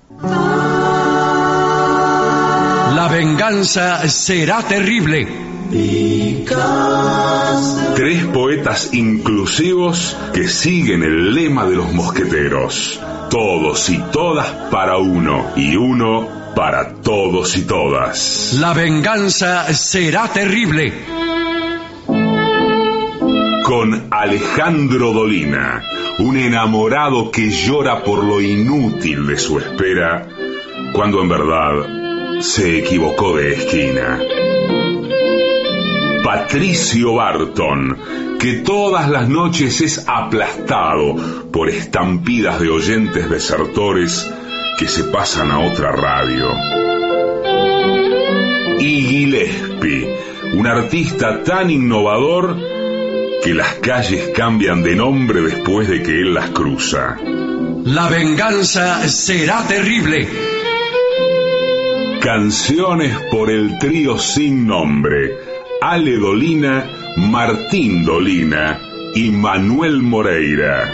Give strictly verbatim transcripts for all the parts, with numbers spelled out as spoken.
La venganza será terrible. Tres poetas inclusivos que siguen el lema de los mosqueteros. Todos y todas para uno, y uno para todos y todas. La venganza será terrible. Con Alejandro Dolina, un enamorado que llora por lo inútil de su espera, cuando en verdad se equivocó de esquina. Patricio Barton, que todas las noches es aplastado por estampidas de oyentes desertores que se pasan a otra radio. Y Gillespie, un artista tan innovador que las calles cambian de nombre después de que él las cruza. La venganza será terrible. Canciones por el trío sin nombre: Ale Dolina, Martín Dolina y Manuel Moreira.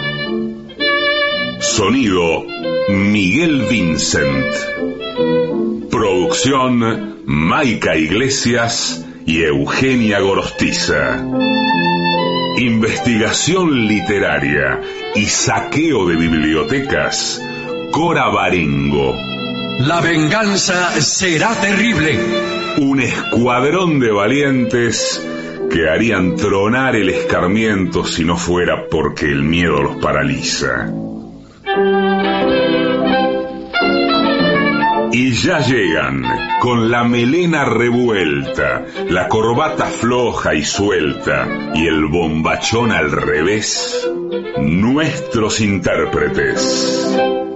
Sonido: Miguel Vincent. Producción: Maica Iglesias y Eugenia Gorostiza. Investigación literaria y saqueo de bibliotecas: Cora Barengo. La venganza será terrible. Un escuadrón de valientes que harían tronar el escarmiento si no fuera porque el miedo los paraliza. Y ya llegan, con la melena revuelta, la corbata floja y suelta y el bombachón al revés, nuestros intérpretes.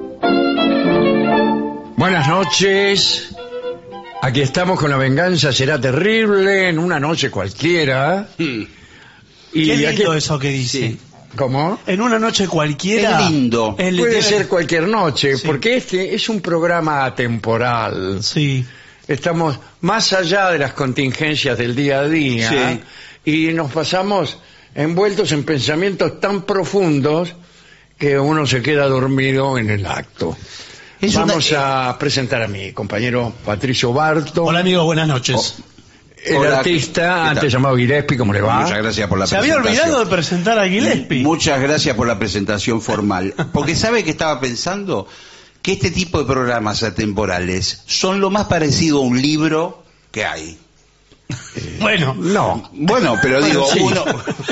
Buenas noches. Aquí estamos con La venganza será terrible, en una noche cualquiera. Hmm. Y Qué lindo aquí... eso que dice. Sí. ¿Cómo? En una noche cualquiera. Es lindo. es Puede literal- ser cualquier noche, Sí. porque este es un programa atemporal. Sí. Estamos más allá de las contingencias del día a día y nos pasamos envueltos en pensamientos tan profundos que uno se queda dormido en el acto. Es Vamos una- a presentar a mi compañero Patricio Barton, Hola amigos, buenas noches. el Hola, ¿qué artista, tal? antes llamado Gillespie, ¿cómo le va? Muchas gracias por la Se había presentación. olvidado de presentar a Gillespie. Muchas gracias por la presentación formal. Porque sabe que estaba pensando que este tipo de programas atemporales son lo más parecido a un libro que hay. Bueno, No, Bueno, pero digo, sí. uno,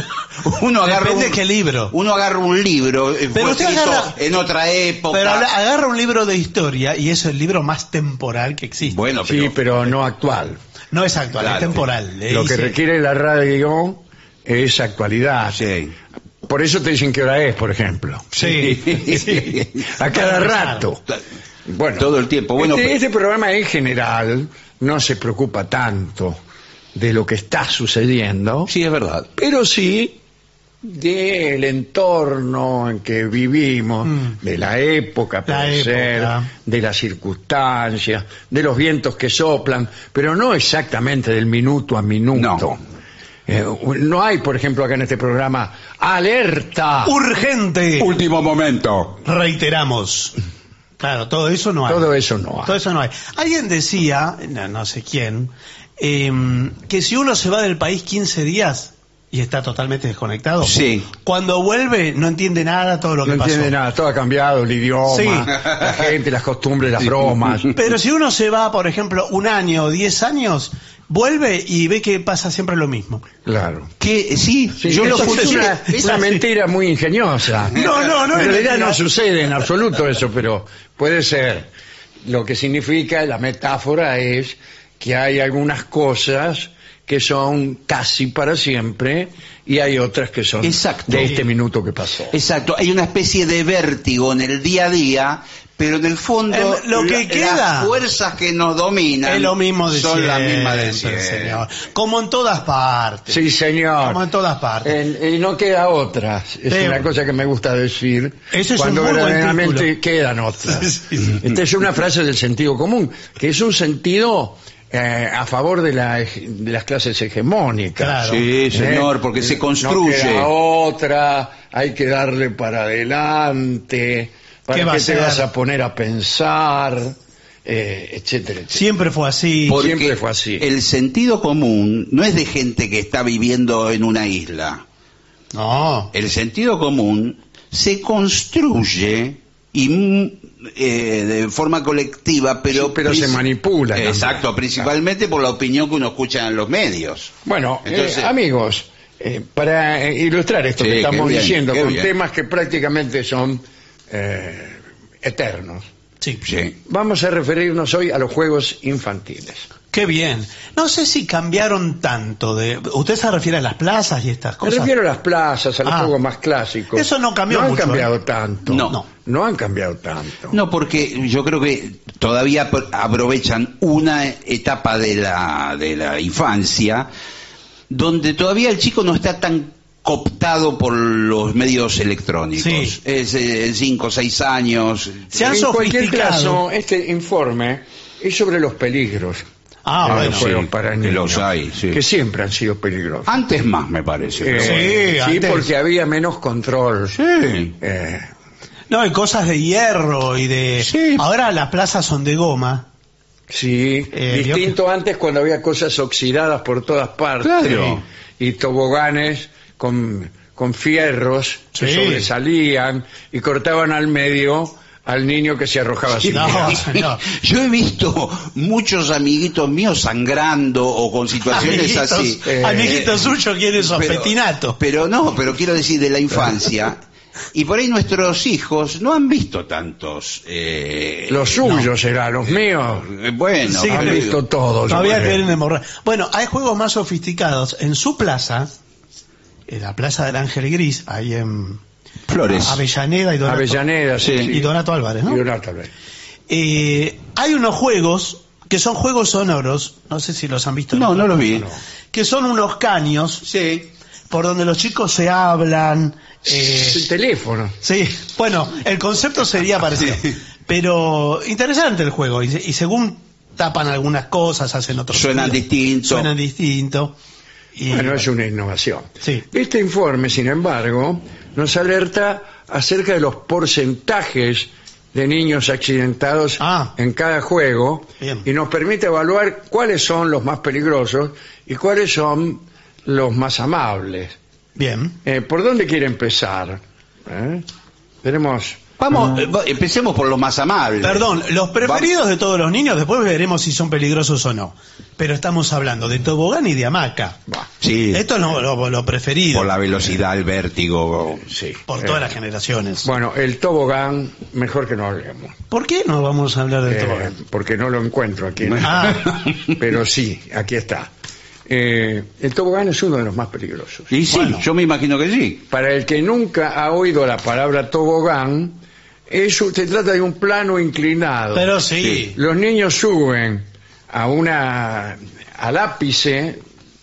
uno agarra depende un, qué libro. uno agarra un libro, eh, Pero fue usted escrito agarra- en otra época. Pero ala- agarra un libro de historia y eso es el libro más temporal que existe. Bueno, sí, pero, pero no actual. No es actual, Claro. es temporal. Le Lo que dice- requiere la radio es actualidad. sí. Por eso te dicen qué hora es, por ejemplo. Sí. A cada Claro. rato. Bueno, Todo el tiempo. Bueno, este, pe- este programa en general no se preocupa tanto de lo que está sucediendo, Sí, es verdad. pero sí del entorno en que vivimos, Mm. de la época, La puede ser, época. de las circunstancias, de los vientos que soplan, pero no exactamente del minuto a minuto. No. Eh, no hay, por ejemplo, acá en este programa, alerta. Urgente. Último momento. Reiteramos. Claro, todo eso no hay. Todo eso no hay. Todo eso no hay. Alguien decía, no, no sé quién, eh, que si uno se va del país quince días y está totalmente desconectado, Sí. cuando vuelve no entiende nada todo lo que No pasó. entiende nada, todo ha cambiado, el idioma, Sí. la gente, las costumbres, las bromas. Pero si uno se va, por ejemplo, un año o diez años, vuelve y ve que pasa siempre lo mismo. Claro. Que sí, Sí, yo lo eso es escuché. una, es una mentira muy ingeniosa. No, no, no En es realidad mentira. no sucede en absoluto eso, pero puede ser. Lo que significa, la metáfora es que hay algunas cosas que son casi para siempre y hay otras que son Exacto. de este minuto que pasó. Exacto, hay una especie de vértigo en el día a día, pero en el fondo En lo que la- queda las fuerzas que nos dominan Es lo mismo de son las mismas de siempre, siempre. señor. Como en todas partes. Sí, señor. Como en todas partes. En- y no queda otras. Es Sí. una cosa que me gusta decir. Ese es cuando un muy buen verdaderamente título. quedan otras. Sí, sí. Esta es una frase del sentido común, que es un sentido eh, a favor de, la, hege- de las clases hegemónicas. Claro. Sí, señor, porque se construye. No queda otra, hay que darle para adelante. ¿Para ¿Qué va qué a te ser? vas a poner a pensar? Eh, etcétera, etcétera. Siempre fue así. Porque Siempre fue así. el sentido común no es de gente que está viviendo en una isla. No. El sentido común se construye y mm, eh, de forma colectiva, pero Sí, pero se princi- manipula también. Exacto, principalmente por la opinión que uno escucha en los medios. Bueno, eh, Entonces- amigos, eh, para eh, ilustrar esto Sí, que qué estamos bien, diciendo, qué con bien. temas que prácticamente son eh, eternos, Sí. Sí. vamos a referirnos hoy a los juegos infantiles. Qué bien. No sé si cambiaron tanto de. ¿Usted se refiere a las plazas y estas Me cosas? refiero a las plazas, a los Ah. juegos más clásicos. Eso no cambió No han mucho, cambiado ¿eh? tanto. No. No. No han cambiado tanto. No, porque yo creo que todavía apro- aprovechan una etapa de la, de la infancia donde todavía el chico no está tan cooptado por los medios electrónicos. Sí. Es eh, cinco o seis años. Se han en cualquier sofisticado. caso, este informe es sobre los peligros Ah, de bueno. los juegos sí, para que niños, los hay, sí. que siempre han sido peligrosos. Antes más, me parece. pero Eh, bueno. Sí, sí, antes. porque había menos control. Sí. Eh, No, hay cosas de hierro y de. Sí. Ahora las plazas son de goma. sí, Eh, distinto antes cuando había cosas oxidadas por todas partes Claro. y, y toboganes con, con fierros que Sí. sobresalían y cortaban al medio al niño que se arrojaba sin No, mirar. señor. Yo he visto muchos amiguitos míos sangrando o con situaciones Amiguitos, así. eh, amiguitos suyos quieren esos Pero- petinatos. Pero no, pero quiero decir de la infancia. Y por ahí nuestros hijos no han visto tantos. Eh, Los suyos serán, los míos. eh, bueno, Sí, Han pero- visto todos. Todavía hombre. quieren demorrar. Bueno, hay juegos más sofisticados. En su plaza, en la plaza del Ángel Gris, ahí en Flores. Avellaneda y Donato, Avellaneda, sí. y Donato Álvarez, ¿no? Y Donato Álvarez. Eh, hay unos juegos que son juegos sonoros, no sé si los han visto. No, no los vi. Que son unos caños Sí. por donde los chicos se hablan. eh, El teléfono. Sí, bueno, el concepto sería parecido. Pero interesante el juego. Y, y según tapan algunas cosas, hacen otros. Suenan sonidos. distinto. Suenan distinto. Y, Bueno, es una innovación. Sí. Este informe, sin embargo, nos alerta acerca de los porcentajes de niños accidentados Ah. en cada juego Bien. y nos permite evaluar cuáles son los más peligrosos y cuáles son los más amables. Bien. Eh, ¿Por dónde quiere empezar? ¿Eh? Tenemos... Vamos, eh, empecemos por los más amables. Perdón, los preferidos de todos los niños, después veremos si son peligrosos o no. Pero estamos hablando de tobogán y de hamaca. Sí. Esto es lo, lo- lo preferido Por la velocidad, el vértigo. Sí. por Eh, todas las generaciones. Bueno, el tobogán, mejor que no hablemos. ¿Por qué no vamos a hablar del Eh, tobogán? porque no lo encuentro aquí. Ah. Pero sí, aquí está. Eh, el tobogán es uno de los más peligrosos. Y sí, Bueno. yo me imagino que sí. Para el que nunca ha oído la palabra tobogán, eso se trata de un plano inclinado. Pero sí. Los niños suben a una al ápice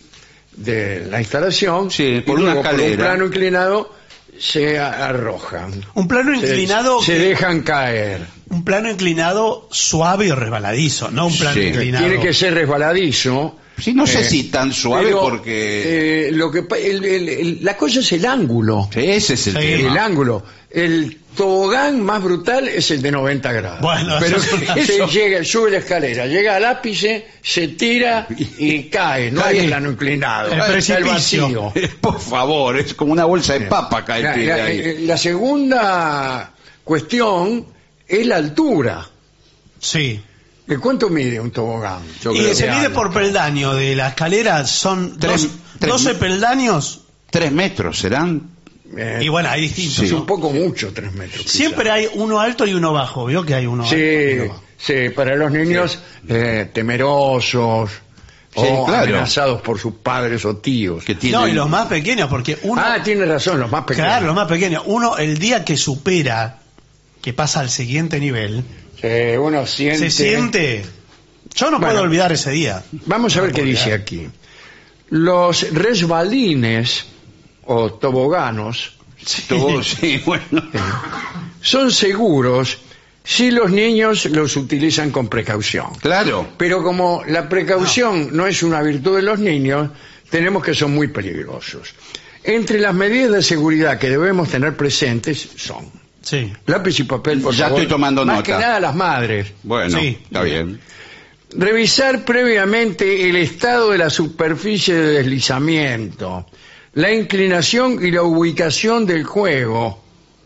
de la instalación Sí, por y una luego por un escalera. plano inclinado se a- arrojan. Un plano Se- inclinado, se, que- dejan caer. un plano inclinado suave y resbaladizo, no un plano Sí. inclinado. Tiene que ser resbaladizo. Sí, no sé Eh, si tan suave pero, porque... eh, lo que pa- el- el- el- la cosa es el ángulo. Sí, ese es el Sí. El tema. ángulo. El tobogán más brutal es el de noventa grados. Bueno, pero eso es una- se eso- llega, sube la escalera, llega al ápice, se tira y cae. No hay Cae. plano inclinado. El Está precipicio. vacío. Por favor, es como una bolsa de papa cae el La, pie de la- ahí. eh, la segunda cuestión es la altura. Sí. ¿De cuánto mide un tobogán? Yo Y creo se que mide alto. por peldaño de la escalera, son Tres- dos- tres- doce peldaños. Tres metros, ¿serán? Eh, Y bueno, hay distintos. es ¿no? un poco mucho, tres metros. quizá. Siempre hay uno alto y uno bajo. ¿Vio que hay uno alto y Sí, uno bajo? sí, para los niños eh, temerosos Sí, o claro. amenazados por sus padres o tíos. Que tienen... No, y los más pequeños, porque uno... Ah, tiene razón, los más pequeños. Claro, los más pequeños. Uno, el día que supera, que pasa al siguiente nivel, Sí, uno siente... se siente... Yo no Bueno. puedo olvidar ese día. Vamos a ver No qué puedo dice olvidar. aquí. Los resbalines o toboganos Todo- sí, bueno. son seguros si los niños los utilizan con precaución. Claro. Pero como la precaución no es una virtud de los niños, tenemos que son muy peligrosos. Entre las medidas de seguridad que debemos tener presentes son Sí. Lápiz y papel, por Ya favor. estoy tomando Más nota. que nada las madres. Bueno, Sí. está bien. Revisar previamente el estado de la superficie de deslizamiento, la inclinación y la ubicación del juego.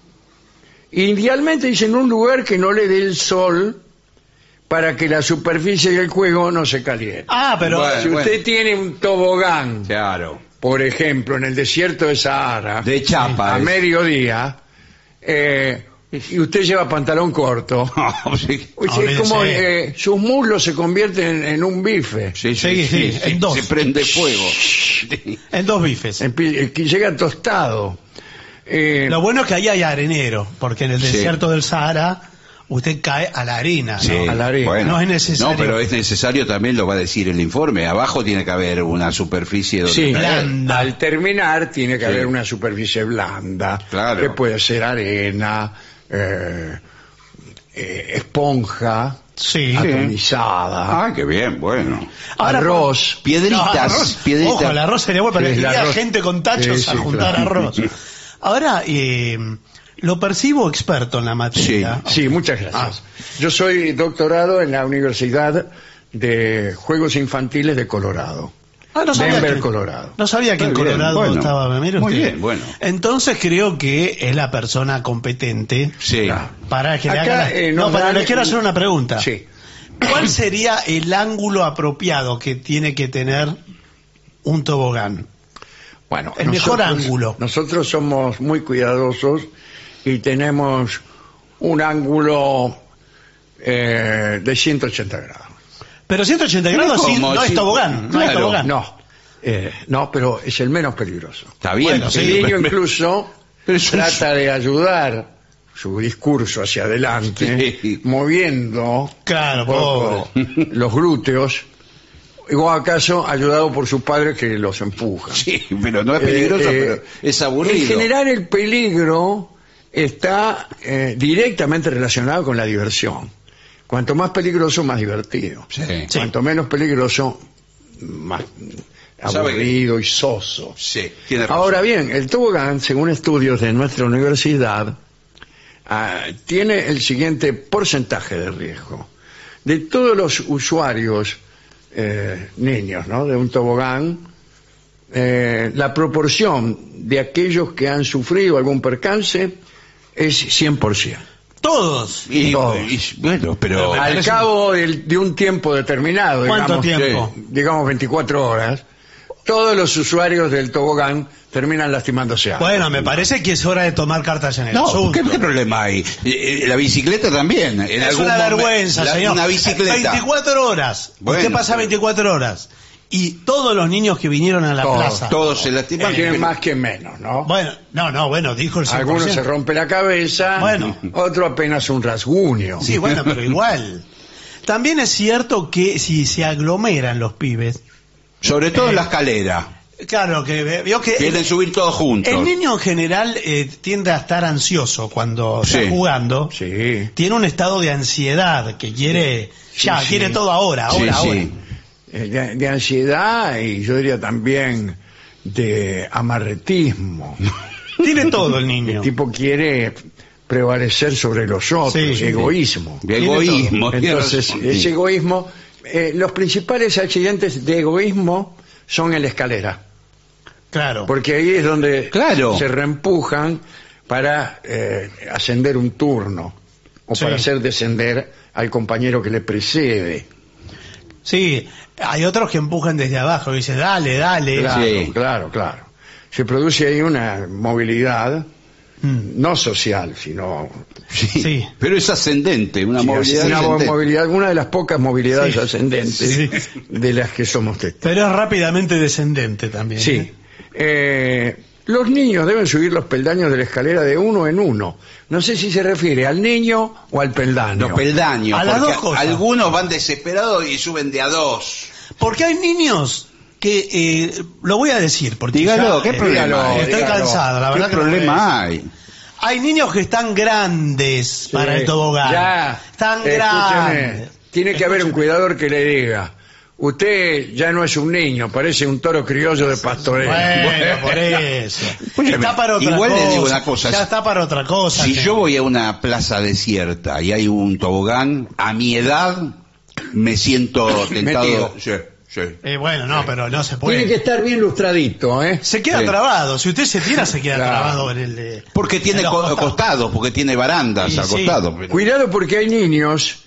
Idealmente dice en un lugar que no le dé el sol para que la superficie del juego no se caliente. Ah, pero... Bueno. Si usted tiene un tobogán, Claro. por ejemplo, en el desierto de Sahara, De chapa. a es. mediodía, eh, y usted lleva pantalón corto, Sí, pues es Olvídese. como eh, sus muslos se convierten en, en un bife. sí, Sí, sí, en dos. Se prende fuego. Sí. En dos bifes. Empi- eh, que llega tostado. Eh, Lo bueno es que ahí hay arenero, porque en el Sí. desierto del Sahara usted cae a la harina, ¿no? Sí, a la arena. bueno. No es necesario. No, pero es necesario, también lo va a decir el informe. Abajo tiene que haber una superficie donde sí, caer. blanda. al terminar tiene que Sí. haber una superficie blanda, Claro. que puede ser arena, eh, eh, esponja, Sí. atomizada, Ah, qué bien, bueno. Ahora, arroz. Piedritas, No, arroz. piedritas. Ojo, el arroz sería bueno, pero Sí, el iría arroz. gente con tachos Sí, a sí, juntar claro. arroz. Ahora, eh, lo percibo experto en la materia. Sí, muchas gracias. Yo soy doctorado en la Universidad de Juegos Infantiles de Colorado. Ah, no sabía Denver, que, Colorado. No sabía que en Muy bien, Colorado bueno. estaba. Mire Muy usted. bien, bueno. Entonces creo que es la persona competente Sí. Claro. para que le Acá, haga. la- eh, no, nos pero dan- le quiero hacer una pregunta. Sí. ¿Cuál sería el ángulo apropiado que tiene que tener un tobogán? Bueno, El mejor ángulo. Nosotros somos muy cuidadosos y tenemos un ángulo eh, de ciento ochenta grados. Pero ciento ochenta grados sí, ¿Cómo? no es Sí, tobogán. No es claro. tobogán. No, eh, no, pero es el menos peligroso. Está bien. Bueno, sí, El sí, niño pero- incluso pero es un- trata de ayudar su discurso hacia adelante, Sí. moviendo Claro, un poco los glúteos, o acaso ayudado por sus padres que los empujan. Sí, pero no es peligroso, Eh, eh, pero es aburrido. En general el peligro está eh, directamente relacionado con la diversión. Cuanto más peligroso, más divertido. Sí. Sí. Cuanto menos peligroso, más ¿Sabe aburrido y soso. Sí, tiene razón. Ahora bien, el tobogán, según estudios de nuestra universidad, ah, tiene el siguiente porcentaje de riesgo. De todos los usuarios eh, niños, ¿no?, de un tobogán, eh, la proporción de aquellos que han sufrido algún percance es cien por ciento. Todos. Y, todos. y- bueno, pero... Me Al parece- cabo del- de un tiempo determinado, ¿Cuánto digamos, tiempo? eh, digamos veinticuatro horas, todos los usuarios del tobogán terminan lastimándose. algo. Bueno, me parece que es hora de tomar cartas en el No, asunto. ¿qué, qué problema hay? Eh, eh, La bicicleta también. En Es algún una momen- vergüenza, la- señor. Una bicicleta. veinticuatro horas. Bueno, Usted pasa pero- veinticuatro horas. Y todos los niños que vinieron a la Todos, plaza. Todos se lastiman. Tienen pero- más que menos, ¿no? Bueno, no, no, bueno, dijo el cien por Algunos ciento. se rompe la cabeza, Bueno. otro apenas un rasguño. Sí, bueno, pero igual. También es cierto que si se aglomeran los pibes, Sobre todo en la escalera. claro, que veo que Quieren subir todos juntos. el niño en general eh, tiende a estar ansioso cuando Sí. está jugando. Sí. Tiene un estado de ansiedad que quiere, ya, sí. quiere todo ahora, Sí, ahora, ahora. sí. Eh, De, de ansiedad y yo diría también de amarretismo. Tiene todo el niño. El tipo quiere prevalecer sobre los otros, Sí, sí, egoísmo. De Tiene egoísmo. tiene Entonces, razón. ese egoísmo, eh, los principales accidentes de egoísmo son en la escalera, Claro. porque ahí es donde Claro. se reempujan para eh, ascender un turno o Sí. para hacer descender al compañero que le precede. Sí, hay otros que empujan desde abajo y dicen, dale, dale. Claro, Sí. claro, claro. Se produce ahí una movilidad Mm. no social, sino Sí. Sí. Pero es ascendente, una sí, movilidad una ascendente. movilidad, una de las pocas movilidades Sí. ascendentes Sí. de las que somos testigos. Pero es rápidamente descendente también. Sí. ¿eh? Eh, los niños deben subir los peldaños de la escalera de uno en uno. No sé si se refiere al niño o al peldaño. Los peldaños. A las porque dos cosas. algunos van desesperados y suben de a dos. Porque hay niños que, eh, lo voy a decir, porque Dígalo, ya, ¿qué eh, problema hay? estoy Dígalo. cansado, la ¿Qué verdad que no problema puedo hay? Hay niños que están grandes Sí. para el tobogán. Ya. Están Escúcheme, grandes. tiene que haber un cuidador que le diga, usted ya no es un niño, parece un toro criollo de pastoreo. Bueno, por eso. Está para otra Igual cosa. le digo una cosa. Ya está para otra cosa. Si que- yo voy a una plaza desierta y hay un tobogán, a mi edad me siento tentado. Metido. Sí, sí. Eh, bueno, no, pero no se puede. Tiene que estar bien lustradito, ¿eh? Se queda Sí. trabado. Si usted se tira, se queda Claro. trabado en el de... Porque tiene en los co- costados. costados, porque tiene barandas Y al sí. costado. pero- Cuidado porque hay niños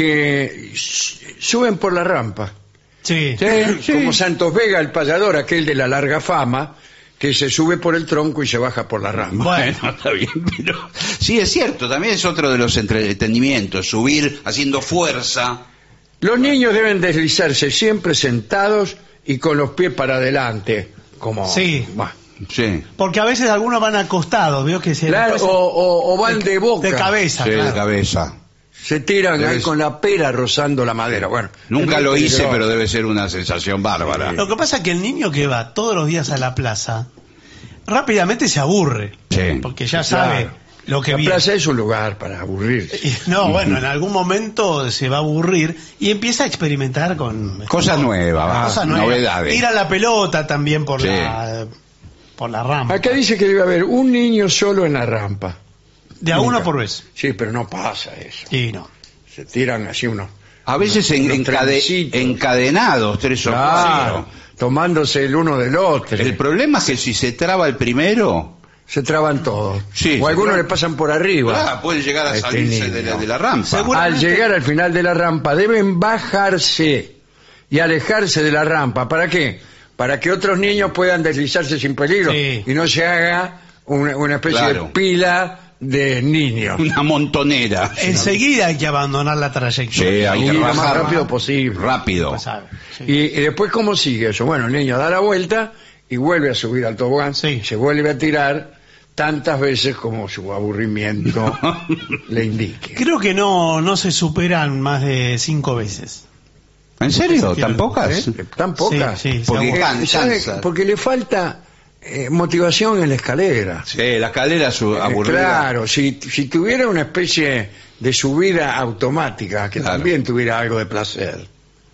que s- suben por la rampa. Sí. Como Santos Vega, el payador, aquel de la larga fama, que se sube por el tronco y se baja por la rampa. Bueno, está bien, pero sí es cierto, también es otro de los entretenimientos, subir haciendo fuerza. Los niños deben deslizarse siempre sentados y con los pies para adelante, como... Sí. Bah. Sí, Porque a veces algunos van acostados, veo que se... Claro, después- o, o- o van de boca. de cabeza, sí, de claro. cabeza. Se tiran ahí Debes- con la pera rozando la madera. Bueno, Nunca es muy lo hice, peligroso. pero debe ser una sensación bárbara. Lo que pasa es que el niño que va todos los días a la plaza, rápidamente se aburre. Sí. Porque ya Claro. sabe lo que La viene. plaza es un lugar para aburrirse. Y- No, bueno, en algún momento se va a aburrir y empieza a experimentar con Cosas nuevas, va, cosas nuevas. novedades. Ir a la pelota también por Sí. la por la rampa. Acá dice que debe haber un niño solo en la rampa. De a Nunca. uno por vez. Sí, pero no pasa eso. Y no. Se tiran así unos... A veces en- Los encade- trencitos. encadenados, tres o Claro, cuatro. tomándose el uno del otro. El problema es que si se traba el primero, Se traban todos. Sí, o se algunos traban. le pasan por arriba. ah, puede llegar a Este salirse de la, niño. de la rampa. Seguro- Al llegar al final de la rampa deben bajarse y alejarse de la rampa. ¿Para qué? Para que otros niños puedan deslizarse sin peligro Sí. y no se haga una, una especie Claro. de pila de niños. Una montonera. Enseguida hay que abandonar la Sí, trayectoria. hay Y que lo más bajar rápido posible. Rápido. Pues sabe, sí. Y, y después, ¿cómo sigue eso? Bueno, el niño da la vuelta y vuelve a subir al tobogán, Sí. se vuelve a tirar tantas veces como su aburrimiento le indique. Creo que no no se superan más de cinco veces. ¿En serio? Quiero- ¿Tan pocas? ¿Eh? ¿Tan pocas? Sí, sí, Porque se aburre. can- ¿Sabe? cansa. Porque le falta eh, motivación en la escalera. Sí, la escalera su Eh, aburrida. claro, si, si tuviera una especie de subida automática que Claro. también tuviera algo de placer,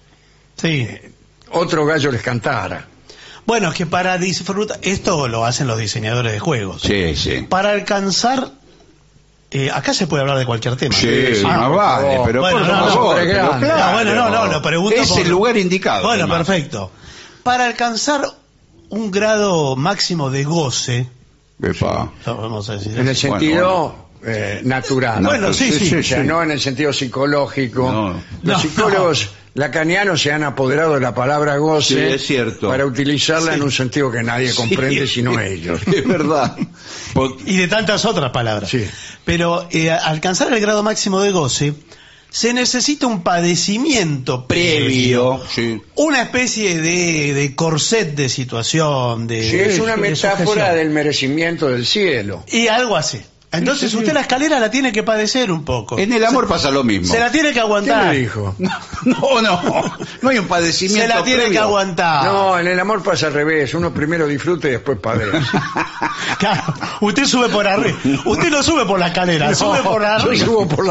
Sí. otro gallo les cantara. Bueno, es que para disfrutar, esto lo hacen los diseñadores de juegos. Sí, sí. Para alcanzar, eh, acá se puede hablar de cualquier tema. Sí, sí, más por vale, favor. pero Bueno, por no, no, favor, pero es pero grande. claro. No, bueno, no, no, lo pregunto Es por- el lugar indicado. Bueno, además. perfecto. Para alcanzar un grado máximo de goce, Epa. vamos a decir En el así. sentido eh, natural. Bueno, sí, sí, O sea, no en el sentido psicológico. No. Los No, psicólogos lacanianos se han apoderado de la palabra goce Sí, es cierto. para utilizarla Sí. en un sentido que nadie comprende Sí. sino ellos. Es verdad. Por- Y de tantas otras palabras. Sí. Pero eh, alcanzar el grado máximo de goce, se necesita un padecimiento previo, Previo, sí. una especie de, de corset de situación, de, Sí, es una de metáfora sujeción. del merecimiento del cielo. Y algo así. Entonces usted la escalera la tiene que padecer un poco. En el amor pasa lo mismo. Se la tiene que ¿Quién aguantar. le dijo? No, no. No hay un padecimiento Se la tiene previo. que aguantar. No, en el amor pasa al revés. Uno primero disfruta y después padece. Claro, usted sube por arriba. Usted no sube por la escalera, sube por yo arriba. subo por la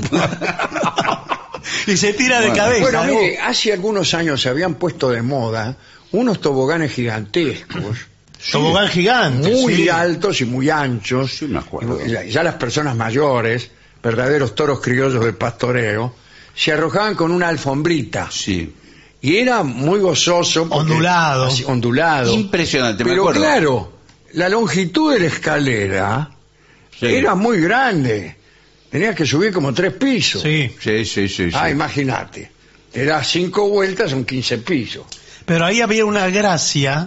rampa. Y se tira de Bueno, cabeza. Bueno, ¿no? mire, hace algunos años se habían puesto de moda unos toboganes gigantescos. Tobogán gigante. Muy sí. altos y muy anchos. Sí, me acuerdo. Y Ya, ya las personas mayores, verdaderos toros criollos de pastoreo, se arrojaban con una alfombrita. Sí. Y era muy gozoso. porque- Ondulado. así, ondulado. Impresionante, me Pero acuerdo. claro, la longitud de la escalera Sí. era muy grande. Tenías que subir como tres pisos. Sí. Sí, sí, sí. sí. Ah, imagínate. Te das cinco vueltas, son quince pisos. Pero ahí había una gracia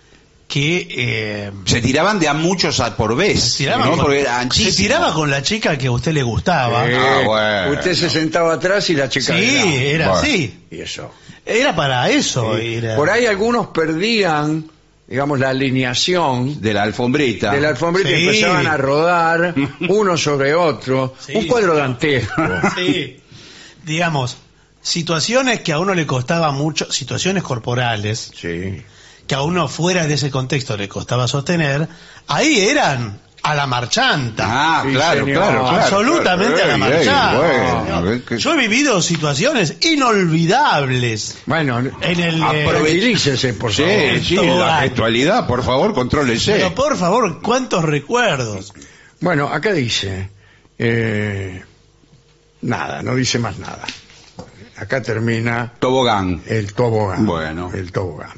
que eh, Se tiraban de a muchos a por vez. se, tiraba ¿no? con, Porque era se anchísimo. tiraba con la chica que a usted le gustaba. Eh, Ah, bueno. Usted se sentaba atrás y la chica Sí, delante. era Bueno. así. Y eso. Era para eso. Sí. era- Por ahí algunos perdían, digamos, la alineación De la alfombrita. de la alfombrita y Sí. empezaban a rodar uno sobre otro. Sí, un cuadro sí. dantesco. Sí. Digamos, situaciones que a uno le costaba mucho, situaciones corporales, Sí. que a uno fuera de ese contexto le costaba sostener, ahí eran a la marchanta. Ah, Sí, claro, señor. claro, claro. Absolutamente claro. a la Ey, ey, marchanta. bueno, que- Yo he vivido situaciones inolvidables. Bueno, En el, eh, aprovecharícese, por Sí, favor. sí, todo la año. gestualidad, por favor, contrólese. Pero por favor, cuántos recuerdos. Bueno, acá dice, eh, nada, no dice más nada. Acá termina Tobogán. el tobogán. Bueno. El tobogán.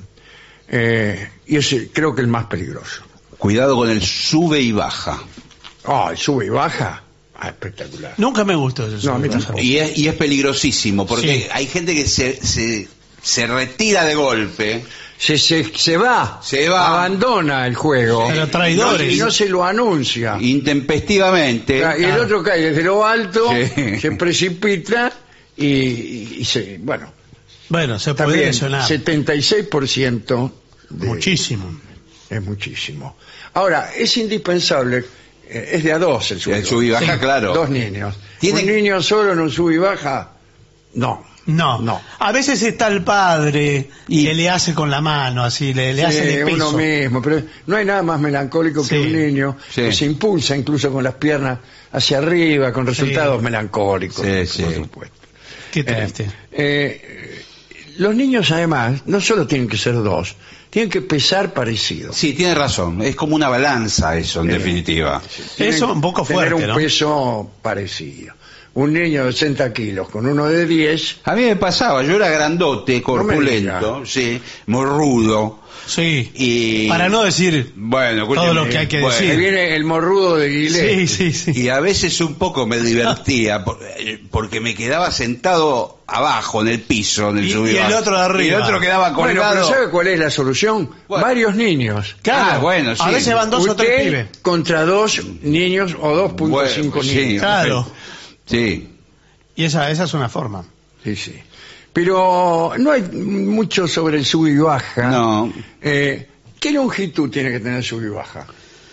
Eh, y es eh, creo que el más peligroso. Cuidado con el sube y baja. Ah, el sube y baja. Ah, espectacular. Nunca me gustó eso. No, a mí tampoco. Y es, y es peligrosísimo, porque Sí. hay gente que se, se, se retira de golpe. Se, se, se va, Se va. abandona el juego. Pero traidores. Y no se lo anuncia. intempestivamente. Ah, y el otro cae desde lo alto, Sí. se precipita y, y- y se, bueno, Bueno, se puede también lesionar. setenta y seis por ciento de- Muchísimo. es muchísimo. Ahora, es indispensable, eh, es de a dos el sub y El sub y baja, claro. Dos niños. Tiene- Un niño solo en un sub y baja, no. No. No. A veces está el padre Y- que le hace con la mano, así, le, le hace Sí, de peso. uno mismo, pero no hay nada más melancólico que Sí. un niño Sí. que se impulsa incluso con las piernas hacia arriba, con resultados melancólicos, Sí, por sí. supuesto. Qué triste. Eh, eh, los niños además no solo tienen que ser dos, tienen que pesar parecido. Sí, tiene razón. Es como una balanza eso, en Eh, definitiva. Tienen Eso un poco que tener fuerte, un ¿no? peso parecido. Un niño de ochenta kilos con uno de diez, A mí me pasaba, yo era grandote, me corpulento, diga. sí, muy rudo. Sí. Y... Para no decir Bueno, todo escúcheme, lo que hay que bueno, que decir. viene el morrudo de Guilé. Sí, sí, sí. Y a veces un poco me divertía por- porque me quedaba sentado abajo en el piso, en el Y- sub y el baja. otro de arriba. Y el otro quedaba Bueno, colgado. pero ¿sabe cuál es la solución? Bueno. Varios niños. Claro, Ah, bueno, sí. a veces van dos o tres Usted pibes. contra dos niños o dos punto Bueno, cinco pues sí. niños. Claro. Sí. Y esa, esa es una forma. Sí, sí. Pero no hay mucho sobre el sub y baja. No. Eh, ¿Qué longitud tiene que tener sub y baja?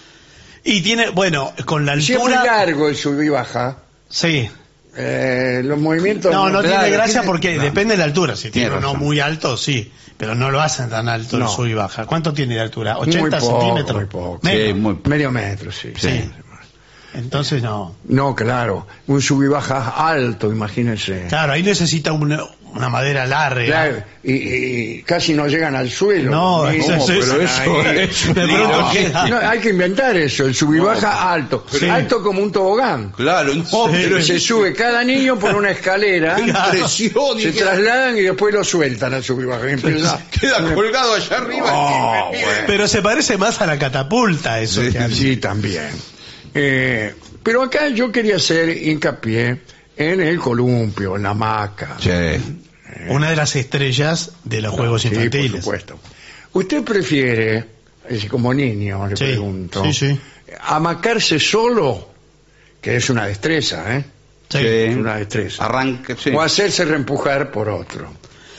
Y tiene, bueno, con la Si es muy altura. largo el sub y baja, Sí. eh, los movimientos... No, no claro, tiene gracia tiene- porque no. depende de la altura. Si tiene Tiene uno razón. muy alto, sí. Pero no lo hacen tan alto el No. sub y baja. ¿Cuánto tiene de altura? Muy ¿ochenta poco, centímetros? muy poco. Menos. Sí, muy- Medio metro, sí. Sí. Entonces no. No, claro. Un sub y baja alto, imagínense. Claro, ahí necesita una, una madera larga. Claro, y, y casi no llegan al suelo. No, Ni- eso, ¿Cómo? eso, Pero eso, eso- es- de No, pronto no, queda- No, hay que inventar eso, el sub y baja alto. Sí. Alto como un tobogán. Claro, no, Sí. pero Se sube cada niño por una escalera, Claro. impresión. y se queda, trasladan y después lo sueltan al sub y baja. Y empieza- queda colgado allá arriba. Oh, bueno. Pero se parece más a la catapulta eso. Sí, que a- Sí, también. Eh, pero acá yo quería hacer hincapié en el columpio, en la hamaca. Sí. Una de las estrellas de los juegos Sí, por infantiles. supuesto. ¿Usted prefiere, es como niño, le Sí, pregunto, sí, sí. amacarse solo, que es una destreza, ¿eh? Sí. Es una destreza. Arranca, sí. O hacerse reempujar por otro.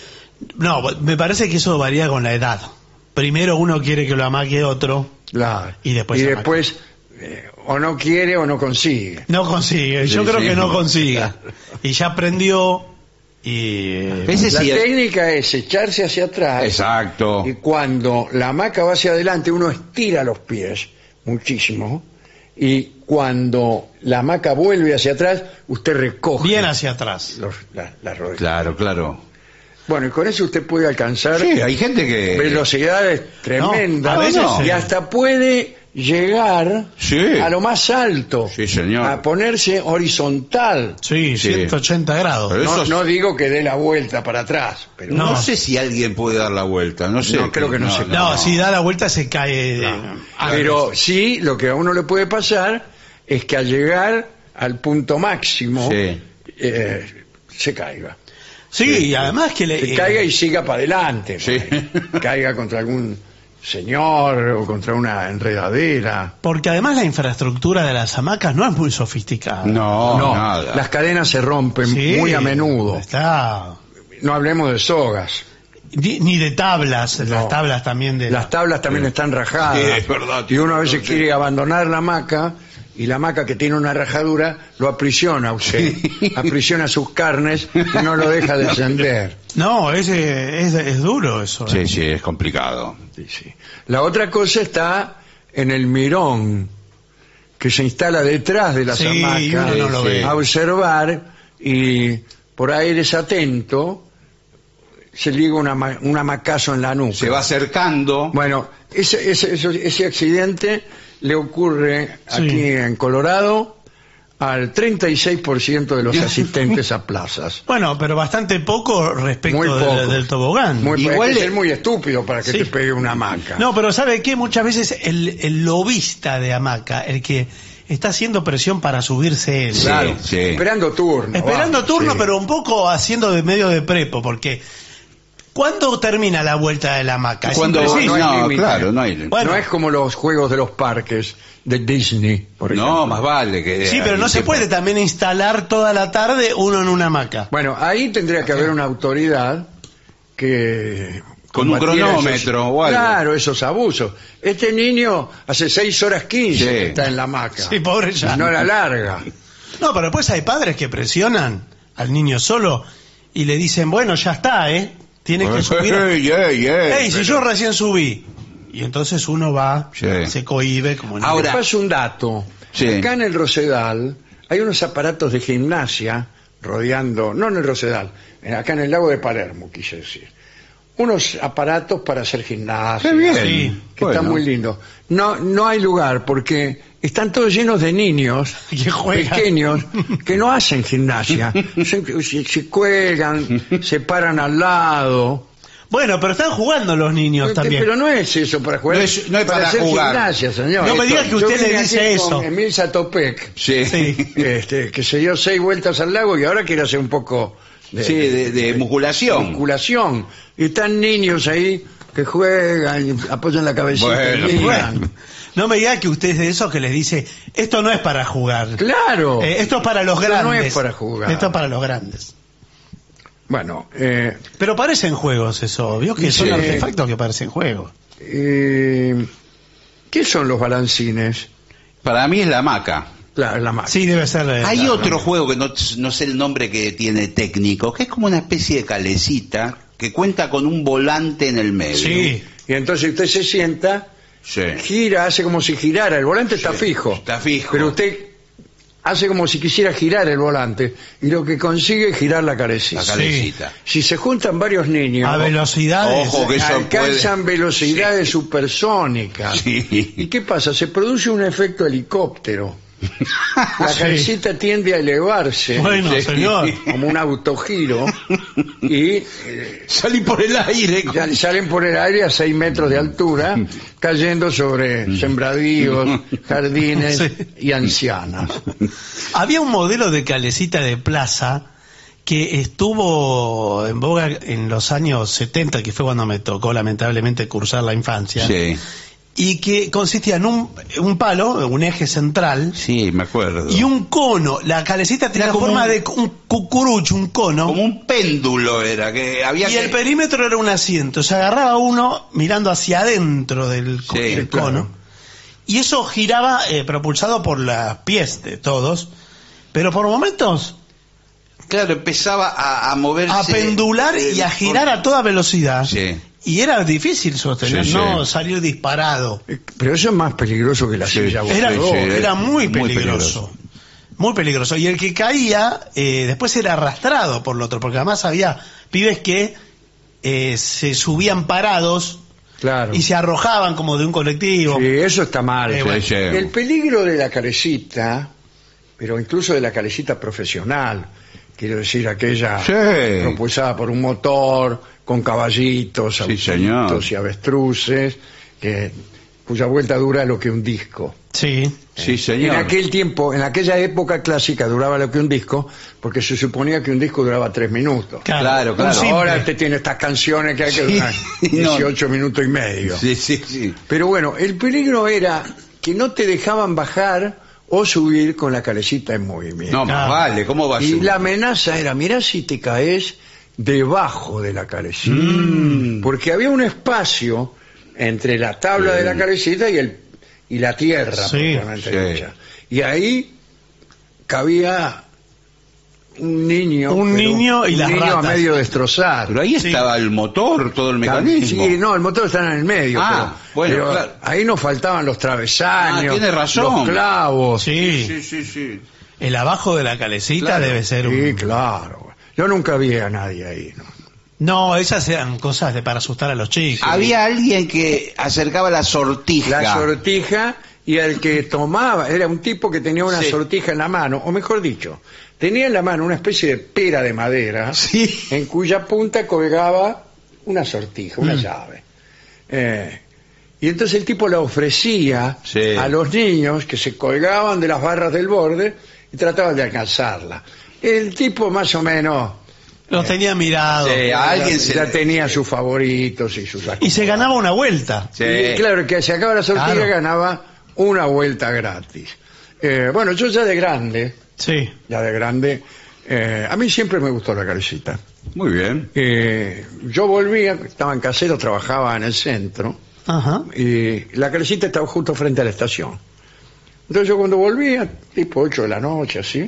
No, me parece que eso varía con la edad. Primero uno quiere que lo amaque otro, Claro. Y después y amaca. después eh, o no quiere o no consigue. no consigue. Yo Sí, creo sí. que no consigue. Y ya aprendió y... eh, Ese La sí es- técnica es echarse hacia atrás. Exacto. Y cuando la hamaca va hacia adelante, uno estira los pies muchísimo. Y cuando la hamaca vuelve hacia atrás, usted recoge Bien hacia atrás. los- la- las rodillas. Claro, claro. Bueno, y con eso usted puede alcanzar Sí, hay gente que... velocidades tremendas. a veces, y eh, hasta puede llegar Sí. a lo más alto. Sí, señor. A ponerse horizontal. Sí, Sí. ciento ochenta grados. Pero No, eso es- no digo que dé la vuelta para atrás, pero No. No. sé si alguien puede dar la vuelta, no sé. No, creo que no se puede. No, si da la vuelta se cae. eh, a- Pero sí, lo que a uno le puede pasar es que al llegar al punto máximo Sí. eh, se caiga. Sí, y además que le. Se eh, caiga y siga para adelante. Sí. pues. Caiga contra algún señor o contra una enredadera. Porque además la infraestructura de las hamacas no es muy sofisticada. No, no, nada. las cadenas se rompen Sí, muy a menudo. Está. No hablemos de sogas. Ni, ni de tablas, No. las tablas también de. Las tablas también están rajadas. Sí, es verdad. Y uno a veces Sí. quiere abandonar la hamaca y la hamaca que tiene una rajadura lo aprisiona a usted. Aprisiona sus carnes y no lo deja descender. No, es, eh, es, es duro eso. Sí, eh. sí, es complicado. Sí, sí. La otra cosa está en el mirón, que se instala detrás de las Sí, hamacas uno no lo ve. a observar, y por ahí eres atento, se liga una, ma- un hamacazo en la nuca. Se va acercando. Bueno, ese, ese, ese, ese accidente le ocurre Sí. aquí en Colorado al treinta y seis por ciento de los asistentes a plazas. Bueno, pero bastante poco respecto Muy de- poco. del tobogán. Muy, Igual hay que le- ser muy estúpido para que Sí. te pegue una hamaca. No, pero ¿sabe qué? Muchas veces el, el lobista de hamaca, el que está haciendo presión para subirse él. Sí, Claro, sí. esperando turno. Esperando vamos, turno, sí. pero un poco haciendo de medio de prepo, porque ¿cuándo termina la vuelta de la hamaca? Es Cuando impreciso. no hay no, límite. claro, no hay. Bueno. No es como los juegos de los parques de Disney, por ejemplo. No, más vale que. Sí, pero no se puede también instalar toda la tarde uno en una hamaca. Bueno, ahí tendría que haber una autoridad que... Con un combatiera cronómetro o algo. Claro, esos abusos. Este niño hace seis horas quince Sí. que está en la hamaca. Sí, pobre ya. No la larga. No, pero después hay padres que presionan al niño solo y le dicen, bueno, ya está, ¿eh? Tiene que subir. Ey, ey, ey, Ey, si pero- yo recién subí. Y entonces uno va, Sí. se cohíbe como en Ahora- Te paso un dato. Sí. Acá en el Rosedal hay unos aparatos de gimnasia rodeando, no en el Rosedal, en- acá en el lago de Palermo, quise decir. Unos aparatos para hacer gimnasia. Qué bien. Sí. Que Bueno. está muy lindo. No, no hay lugar porque están todos llenos de niños Que juegan. pequeños que no hacen gimnasia. se, se- se cuelgan, se paran al lado. Bueno, pero están jugando los niños también. Pero no es eso para jugar. No es- no es para hacer jugar. gimnasia, señor. No me diga que Yo usted le vine dice aquí eso. con Emil Satopek, Sí. Sí. este, que se dio seis vueltas al lago y ahora quiere hacer un poco de, Sí, de, de musculación. musculación. Y están niños ahí que juegan, y apoyan la cabecita. Bueno, y miran. Bueno, no me diga que usted es de esos que les dice, esto no es para jugar. Claro. Eh, esto es para los Esto grandes. no es para jugar. Esto es para los grandes. Bueno, eh, Pero parecen juegos eso, vio que son Sí. artefactos que parecen juegos. eh, ¿qué son los balancines? Para mí es la hamaca. La, la máquina. Sí, debe ser. eh, Hay la- otro juego que no, no sé el nombre que tiene técnico, que es como una especie de calecita que cuenta con un volante en el medio. Sí. Y entonces usted se sienta, Sí. gira, hace como si girara. El volante está fijo. Está fijo. Pero usted hace como si quisiera girar el volante y lo que consigue es girar la carecita. La calecita. Si se juntan varios niños, A velocidades. Ojo que eso alcanzan puede- velocidades supersónicas. Sí. ¿Y qué pasa? Se produce un efecto helicóptero. La Sí. carecita tiende a elevarse Bueno, Sí. señor. como un autogiro y eh, Salí por el aire. ya salen por el aire a seis metros de altura, cayendo sobre sembradíos, jardines Sí. y ancianas. Había un modelo de calecita de plaza que estuvo en boga en los años setenta, que fue cuando me tocó lamentablemente cursar la infancia, Sí, y que consistía en un, un palo, un eje central, sí, me acuerdo. y un cono. La calecita tenía Era como forma un- de un cucurucho, un cono, Como un péndulo era, que había y que... el perímetro era un asiento. Se agarraba uno mirando hacia adentro del, co- Sí, del claro. cono, y eso giraba eh, propulsado por los pies de todos, pero por momentos Claro, empezaba a, a moverse... a pendular eh, y a girar por- a toda velocidad. Sí. Y era difícil sostener, Sí, sí. no salir disparado. Eh, Pero eso es más peligroso que la Sí, silla Era, sí, voladora. sí. era muy Muy peligroso. peligroso. Muy peligroso. Y el que caía, eh, después era arrastrado por el otro, porque además había pibes que eh, se subían parados Claro. y se arrojaban como de un colectivo. Sí, eso está mal. Eh, bueno. Sí, sí. El peligro de la carecita, pero incluso de la carecita profesional, quiero decir, aquella Sí. propulsada por un motor, con caballitos, Sí, autitos señor. y avestruces, que, cuya vuelta dura lo que un disco. Sí. Sí, En señor. aquel tiempo, en aquella época clásica duraba lo que un disco, porque se suponía que un disco duraba tres minutos. Claro, un claro. simple. Ahora usted tiene estas canciones que hay que Sí. durar No. dieciocho minutos y medio. Sí, sí, sí. Pero bueno, el peligro era que no te dejaban bajar o subir con la calecita en movimiento. No, más Claro. vale, ¿cómo va a y ser? la amenaza era, mirá si te caes debajo de la calecita. Mm. Porque había un espacio entre la tabla Sí. de la calecita y, el, y la tierra, Sí, propiamente sí. dicha. Y ahí cabía un niño. Un pero niño y un las niño ratas. a medio destrozar. Pero ahí Sí. estaba el motor, todo el mecanismo. Sí, no, el motor está en el medio. Ah, pero, bueno, pero claro. ahí nos faltaban los travesaños, Ah, tiene razón. los clavos. Sí. sí, sí, sí. El abajo de la calecita Claro. debe ser un... Sí, claro. Yo nunca vi a nadie ahí, ¿no? No, esas eran cosas de para asustar a los chicos. Había alguien que acercaba la sortija. La sortija, y el que tomaba, era un tipo que tenía una Sí. sortija en la mano, o mejor dicho, tenía en la mano una especie de pera de madera, Sí. en cuya punta colgaba una sortija, una Mm. llave. Eh, y entonces el tipo la ofrecía Sí. a los niños que se colgaban de las barras del borde y trataban de alcanzarla. El tipo más o menos Los tenía mirados. Sí, a alguien ya, se ya le- tenía sus favoritos y sus Y se ganaba una vuelta. Sí. Y claro, que se acaba la sortija Claro. ganaba una vuelta gratis. Eh, bueno, yo ya de grande, Sí. ya de grande, eh, a mí siempre me gustó la calecita. Muy bien. Eh, yo volvía, estaba en casero, trabajaba en el centro, Ajá. y la calecita estaba justo frente a la estación. Entonces yo cuando volvía, tipo ocho de la noche, así,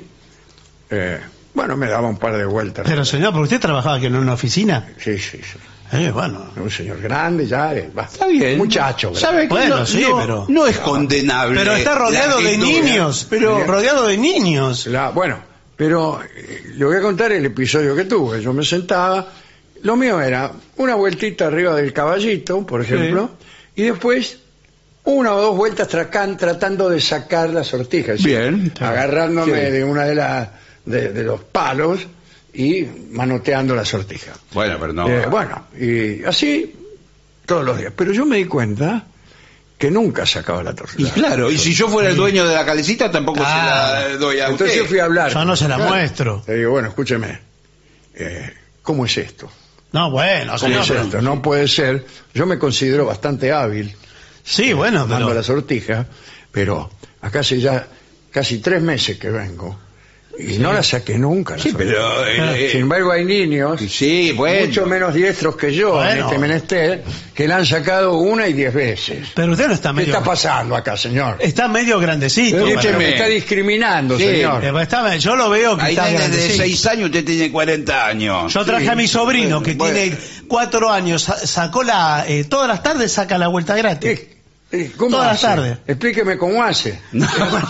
eh, bueno, me daba un par de vueltas. Pero señor, ¿por usted trabajaba aquí en una oficina? Sí, sí, sí. Eh, bueno. Un señor grande ya, eh, va. Está bien. Muchacho. ¿Sabe que Bueno, no, sí, no- pero- no es condenable. Pero está rodeado la de escritura. niños. Pero Bien. rodeado de niños. La- bueno, pero eh, le voy a contar el episodio que tuve. Yo me sentaba, lo mío era una vueltita arriba del caballito, por ejemplo, y después una o dos vueltas tracan- tratando de sacar la sortija. es decir, Bien. agarrándome Sí. de una de, las de, de los palos y manoteando la sortija. Bueno, pero no. Eh, bueno, y así todos los días. Pero yo me di cuenta que nunca sacaba la torta. Y claro, y si yo fuera el dueño de la calecita, tampoco Ah. se la doy a Entonces usted. yo fui a hablar. Yo no se la Claro. muestro. Le digo, bueno, escúcheme, eh, ¿cómo es esto? No, bueno, ¿Cómo señor. es pero- esto? No puede ser. Yo me considero bastante hábil Sí, bueno, tomando pero... la sortija, pero acá hace ya casi tres meses que vengo y no la saqué nunca. la Sí, sortija. pero... eh, Sin embargo, hay niños sí, bueno. mucho menos diestros que yo en Bueno. este menester que la han sacado una y diez veces. Pero usted no está ¿Qué medio... está pasando acá, señor? Está medio grandecito. Escúcheme, para- me está discriminando, Sí. señor. Eh, está- yo lo veo que Hay está nenes de grandecito. seis años, usted tiene cuarenta años. Yo traje Sí. a mi sobrino que Bueno. tiene cuatro años, sa- sacó la, eh, todas las tardes saca la vuelta gratis. Eh, eh, ¿Cómo Todas las hace? tardes. Explíqueme cómo hace. No,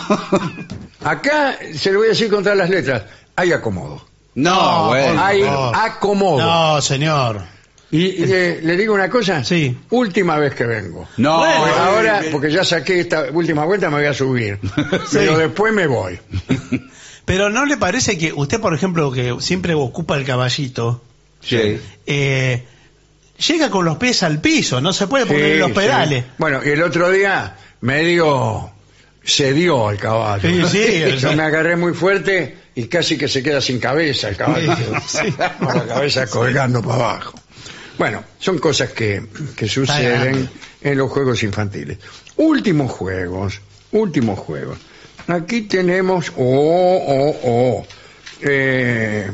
Acá se lo voy a decir con todas las letras. Hay acomodo. no, bueno. Hay no. acomodo. No, señor. Y, y le, le digo una cosa. Sí. Última vez que vengo. No, Bueno, Pues eh, ahora, eh, porque ya saqué esta última vuelta, me voy a subir. Pero después me voy. Pero ¿no le parece que usted, por ejemplo, que siempre ocupa el caballito, sí. eh, llega con los pies al piso, no se puede poner Sí, los sí. pedales? Bueno, y el otro día medio cedió el caballo. Sí, sí, o sea- Yo me agarré muy fuerte y casi que se queda sin cabeza el caballo. Sí. Con la cabeza colgando para abajo. Bueno, son cosas que, que suceden grande. en los juegos infantiles. Últimos juegos, últimos juegos. Aquí tenemos, oh, oh, oh, eh,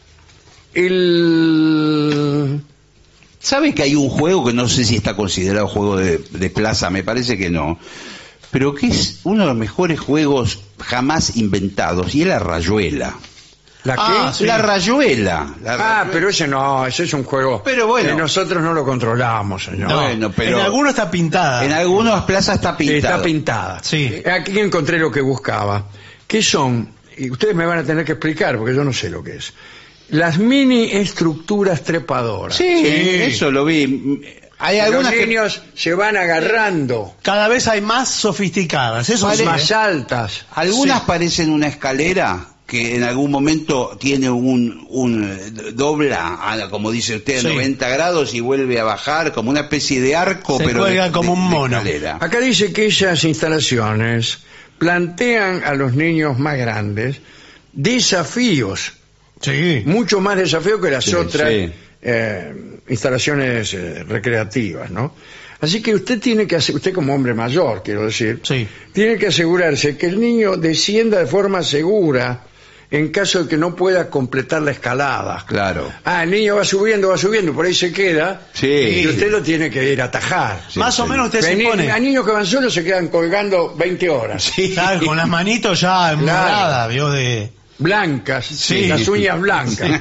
el... ¿Sabe que hay un juego que no sé si está considerado juego de, de plaza? Me parece que no. Pero que es uno de los mejores juegos jamás inventados, y es la rayuela. ¿La qué? Ah, sí. La rayuela. La Ah, rayuela. pero ese no, ese es un juego Pero bueno. que nosotros no lo controlamos, señor. No, Bueno, pero- en alguno está pintada. En algunas plazas está Sí, pintado. está pintada. Sí. Aquí encontré lo que buscaba. ¿Qué son? Y ustedes me van a tener que explicar porque yo no sé lo que es. Las mini estructuras trepadoras. Sí, eso lo vi. Hay Los algunas que... niños se van agarrando, Cada vez hay más sofisticadas, eso sí. más ¿eh? altas. Algunas Sí. parecen una escalera que en algún momento tiene un, un eh, dobla, a, como dice usted, a Sí. noventa grados y vuelve a bajar como una especie de arco, Se pero cuelga de- como de- un de mono. escalera. Acá dice que esas instalaciones plantean a los niños más grandes desafíos, Sí. mucho más desafíos que las Sí, otras sí. eh, instalaciones eh, recreativas, ¿no? Así que usted tiene que hacer, usted como hombre mayor, quiero decir, Sí. tiene que asegurarse que el niño descienda de forma segura en caso de que no pueda completar la escalada. Claro. Ah, el niño va subiendo, va subiendo, por ahí se queda, Sí. y usted lo tiene que ir a atajar. Sí, Más o sí. menos usted se Vení- pone A niños que van solos se quedan colgando veinte horas. claro, con las manitos ya enmoradas, vio de... blancas, Sí. las uñas blancas.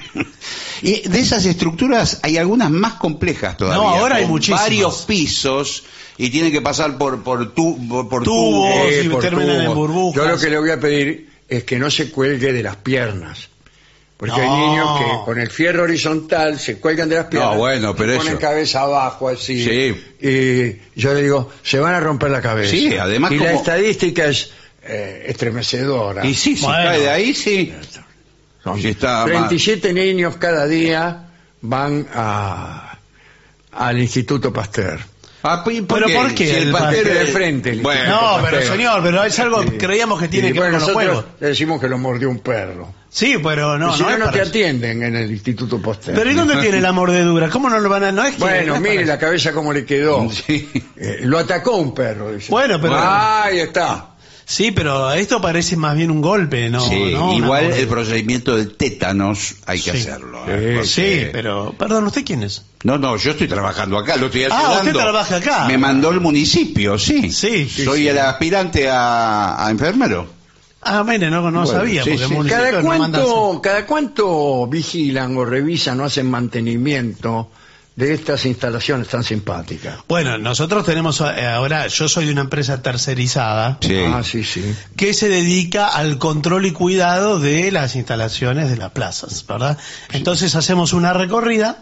Y de esas estructuras hay algunas más complejas todavía. No, ahora hay con muchísimas. varios pisos y tienen que pasar por por, tu, por, por Tubos. tubos. y por terminan en tubos. burbujas. Yo lo que le voy a pedir es que no se cuelgue de las piernas. Porque hay No. niños que con el fierro horizontal se cuelgan de las piernas. No, bueno, pero y ponen eso- cabeza abajo así. Sí. Y yo le digo, se van a romper la cabeza. Sí, además y la como- estadística es eh, estremecedora. Y sí, si Bueno. cae de ahí, sí. Son Sí, está treinta y siete niños cada día van a, al Instituto Pasteur. Ah, ¿y ¿Pero por qué? Si el El pastel Pasteur es- de frente, el Bueno, No, Pasteur. pero señor, pero es algo que creíamos que tiene Y que ver bueno, con los nosotros juegos. le decimos que lo mordió un perro. Sí, pero no, y si no no, es no para te eso. atienden en el Instituto Pasteur. Pero ¿y dónde tiene la mordedura? ¿Cómo no lo van a...? No es que... Bueno, no es mire para la eso. cabeza cómo le quedó. Sí. Eh, lo atacó un perro, dice. Bueno, pero- Ah, ahí está. Sí, pero esto parece más bien un golpe, ¿no? Sí, no una igual mordedura. el procedimiento del tétanos hay que Sí. hacerlo. ¿eh? Sí, Sí, Porque- pero... Perdón, ¿usted quién es? No, no, yo estoy trabajando acá, lo estoy Ah, ayudando. usted trabaja acá. Me mandó el municipio, sí. Sí, sí, Soy sí. el aspirante a, a enfermero. Ah, mire, no, no Bueno, sabía, sí, porque sí. el municipio ¿Cada no manda a hacer- cuánto, ¿Cada cuánto vigilan o revisan o hacen mantenimiento de estas instalaciones tan simpáticas? Bueno, nosotros tenemos eh, ahora, yo soy de una empresa tercerizada Sí. Ah, sí, sí. que se dedica al control y cuidado de las instalaciones de las plazas, ¿verdad? Entonces hacemos una recorrida.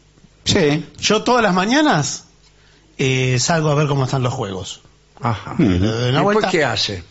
Sí. Yo todas las mañanas eh, salgo a ver cómo están los juegos. Ajá. Le doy una ¿Después vuelta. qué hace?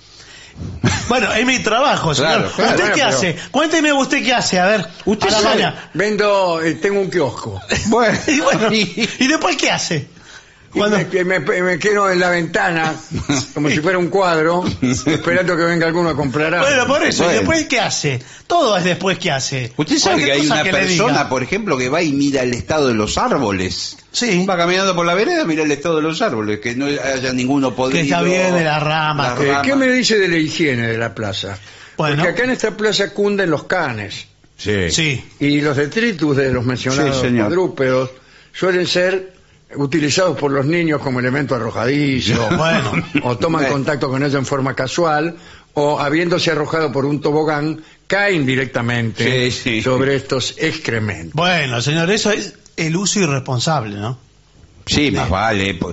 Bueno, es mi trabajo, señor. Claro, claro, ¿Usted bueno, qué pero- hace? Cuénteme usted qué hace, a ver. Usted a la sabe, mañana. vendo, eh, tengo un kiosco. Bueno, Y bueno, ¿y después qué hace? Y Cuando- me, me- me quedo en la ventana, como si fuera un cuadro, esperando que venga alguno a comprar algo. Bueno, por eso, ¿y Bueno. después qué hace? Todo es después qué hace. Usted sabe Cualquier que hay cosa una que le persona, diga. por ejemplo, que va y mira el estado de los árboles. Sí. Va caminando por la vereda, mira el estado de los árboles, que no haya ninguno podrido. Que está bien de las ramas. Las Eh, ramas. ¿Qué me dice de la higiene de la plaza? Bueno. Porque acá en esta plaza cunden los canes Sí. Sí. y los detritus de los mencionados Sí, señor. cuadrúpedos suelen ser utilizados por los niños como elemento arrojadizo. Bueno. O toman Bueno. contacto con ellos en forma casual, o habiéndose arrojado por un tobogán, caen directamente Sí, sí. sobre estos excrementos. Bueno, señor, eso es el uso irresponsable, ¿no? Sí, más vale. pues,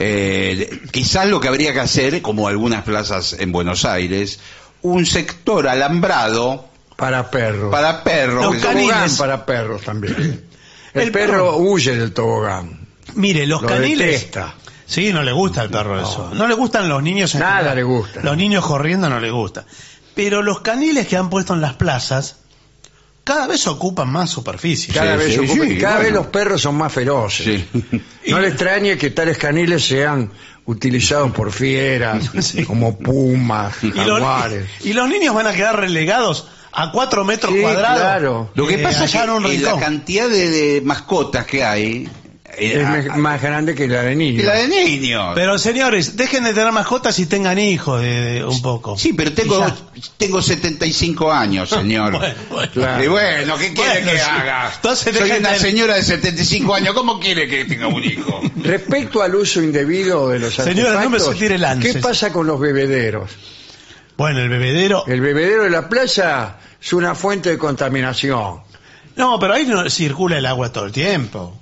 eh, quizás lo que habría que hacer, como algunas plazas en Buenos Aires, un sector alambrado Para perros. para perros. Los que- Tobogán canines. para perros también. El, El perro, perro- huye del tobogán. Mire, los Lo caniles... detesta. Sí, no le gusta al perro eso. No le gustan los niños. en Nada general. le gusta. Los niños corriendo no le gusta. Pero los caniles que han puesto en las plazas cada vez ocupan más superficie. Cada, Sí, vez, sí, ocupa- sí, cada bueno. vez los perros son más feroces. Sí. No le extrañe que tales caniles sean utilizados por fieras, Sí. como pumas, Y los, jaguares. y los niños van a quedar relegados a cuatro metros Sí, cuadrados. claro. Lo que eh, pasa es que allá en un eh, la rincón. cantidad de, de mascotas que hay eh, Es a- me- a- más grande que la de niños. que la de niños. Pero señores, dejen de tener mascotas y tengan hijos de, de- un poco. Sí, pero tengo, Y ya. tengo setenta y cinco años, señor. Bueno, bueno. Claro. Y bueno, ¿qué quiere Bueno, que sí. haga? Entonces Soy dejen una de- señora de setenta y cinco años, ¿cómo quiere que tenga un hijo? Respecto al uso indebido de los Señora, no me artefactos, se tire lances. ¿qué pasa con los bebederos? Bueno, el bebedero... El bebedero de la plaza es una fuente de contaminación. No, pero ahí no circula el agua todo el tiempo.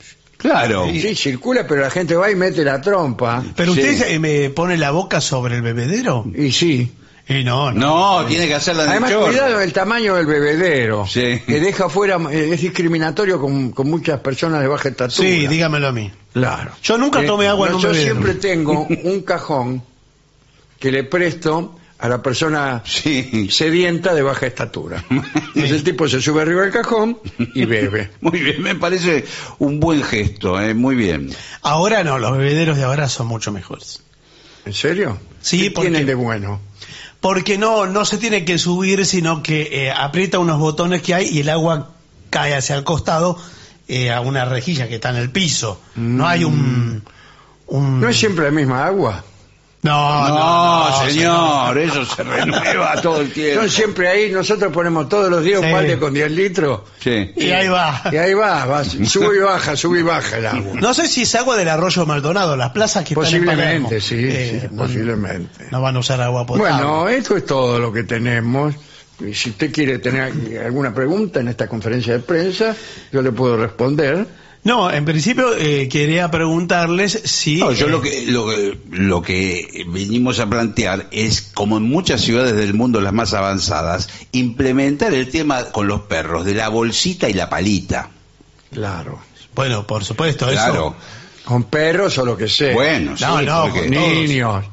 Claro. Sí, circula, pero la gente va y mete la trompa. Pero Sí. usted eh, me pone la boca sobre el bebedero. Y sí. Y no, no. No, tiene que hacerla en el Además, chorro. cuidado el tamaño del bebedero, Sí. que deja fuera, eh, es discriminatorio con, con muchas personas de baja estatura. Sí, dígamelo a mí. Claro. Yo nunca tomé agua en no, un Yo bebedero. siempre tengo un cajón que le presto a la persona Sí. sedienta de baja estatura. Entonces el tipo se sube arriba del cajón y bebe. Muy bien, me parece un buen gesto, eh, muy bien. Ahora no, los bebederos de ahora son mucho mejores. ¿En serio? Sí, ¿Qué porque- tienen de bueno? Porque no, no se tiene que subir, sino que eh, aprieta unos botones que hay y el agua cae hacia el costado eh, a una rejilla que está en el piso. No hay un... un... ¿No es siempre la misma agua? No, no, No, no, señor, eso se renueva todo el tiempo. Son siempre ahí, nosotros ponemos todos los días un Sí. balde con diez litros Sí. Y ahí va. y ahí va, va, sube y baja, sube y baja el agua. No sé si es agua del arroyo Maldonado, las plazas que están en Palermo. Posiblemente, sí, Eh, sí, no- posiblemente. No van a usar agua potable. Bueno, esto es todo lo que tenemos. Y si usted quiere tener alguna pregunta en esta conferencia de prensa, yo le puedo responder. No, en principio eh, quería preguntarles si... No, yo eh, lo que, lo, que- lo que venimos a plantear es, como en muchas ciudades del mundo, las más avanzadas, implementar el tema con los perros, de la bolsita y la palita. Claro. Bueno, por supuesto, Claro. eso... Con perros o lo que sea. Bueno, No, sí, no, porque- con todos. Niños.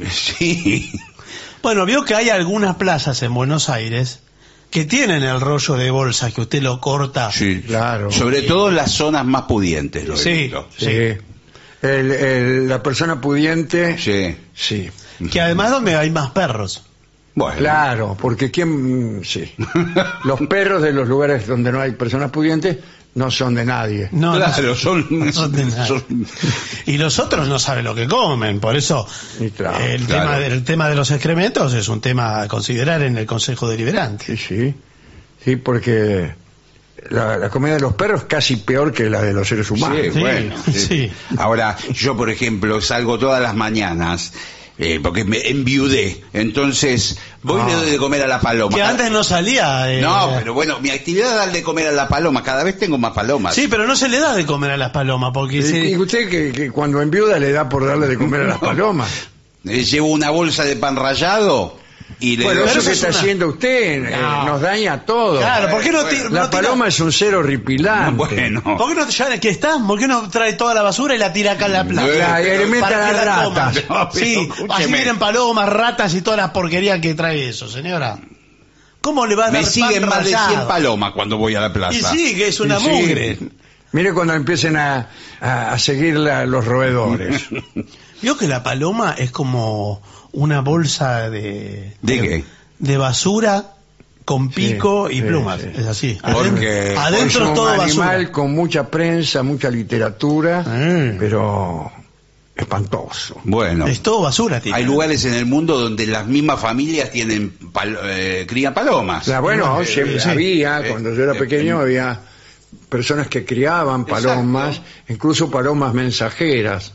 Sí. Bueno, vio que hay algunas plazas en Buenos Aires que tienen el rollo de bolsa que usted lo corta. Sí, Claro. Sobre todo en las zonas más pudientes, lo he Sí. visto. Sí. El- el- la persona pudiente. Sí. Sí. Que además donde hay más perros. Bueno. Claro, porque quién. Sí. Los perros de los lugares donde no hay personas pudientes no son de nadie. No, no- Claro, son, no son de nada. son- Y los otros no saben lo que comen, por eso Y claro, el, claro. Tema, del- el tema de los excrementos es un tema a considerar en el Consejo Deliberante. Sí, sí. Sí, porque la, la comida de los perros es casi peor que la de los seres humanos. Sí, Sí, bueno. sí. sí. Ahora, yo, por ejemplo, salgo todas las mañanas, eh, porque me enviudé, entonces voy y le doy de comer a la paloma. Que antes no salía. eh, No, pero bueno, mi actividad es darle de comer a la paloma, cada vez tengo más palomas. Sí, pero no se le da de comer a las palomas, porque Y, se- y usted que, que cuando enviuda le da por darle de comer a las palomas. Eh, llevo una bolsa de pan rallado y le Bueno, doy... eso eso que es está una- haciendo usted eh, No. nos daña a todos. Claro, ¿por qué no, ti- Bueno, no La tira- paloma es un ser horripilante. Bueno. ¿Por qué no, ya que está, por qué no trae toda la basura y la tira acá en la plaza? Claro, y le mete Para a que las la coman. ratas. No, pero Sí, escúcheme. así vienen palomas, ratas y todas las porquerías que trae eso, señora. ¿Cómo le va a dar Me siguen pan más de rallado? cien palomas cuando voy a la Y plaza. sí, que es una Sí, sí. mugre. Mire cuando empiecen a, a, a seguir la- los roedores. Vio que la paloma es como una bolsa de... ¿De qué? De basura con pico Sí, y sí, plumas. sí. Es así. Porque- Adentro, adentro es un todo animal basura. con mucha prensa, mucha literatura, Mm. pero espantoso. Bueno, Es todo basura, tío. hay lugares en el mundo donde las mismas familias tienen pal- eh, crían palomas. O sea, bueno, Eh, siempre sí. había, Eh, cuando yo era eh, pequeño, eh, había personas que criaban palomas, Exacto. incluso palomas mensajeras,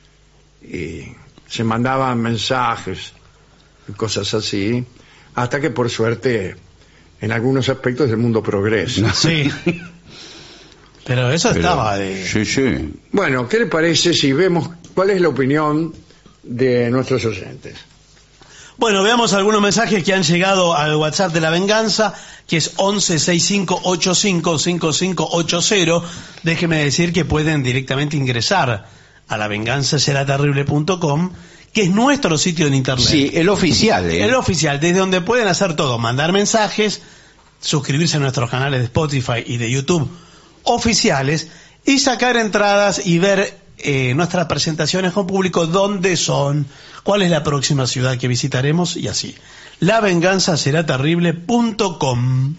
y se mandaban mensajes y cosas así, hasta que por suerte, en algunos aspectos el mundo progresa. Sí. Pero eso pero- estaba de... Sí, sí. Bueno, ¿qué le parece si vemos cuál es la opinión de nuestros oyentes? Bueno, veamos algunos mensajes que han llegado al WhatsApp de La Venganza, que es once sesenta y cinco ochenta y cinco cincuenta y cinco ochenta. Déjeme decir que pueden directamente ingresar a la venganza será terrible punto com, que es nuestro sitio en internet. Sí, el oficial, ¿eh? El oficial, desde donde pueden hacer todo, mandar mensajes, suscribirse a nuestros canales de Spotify y de YouTube oficiales y sacar entradas y ver eh, nuestras presentaciones con público, dónde son, cuál es la próxima ciudad que visitaremos y así. la venganza será terrible punto com.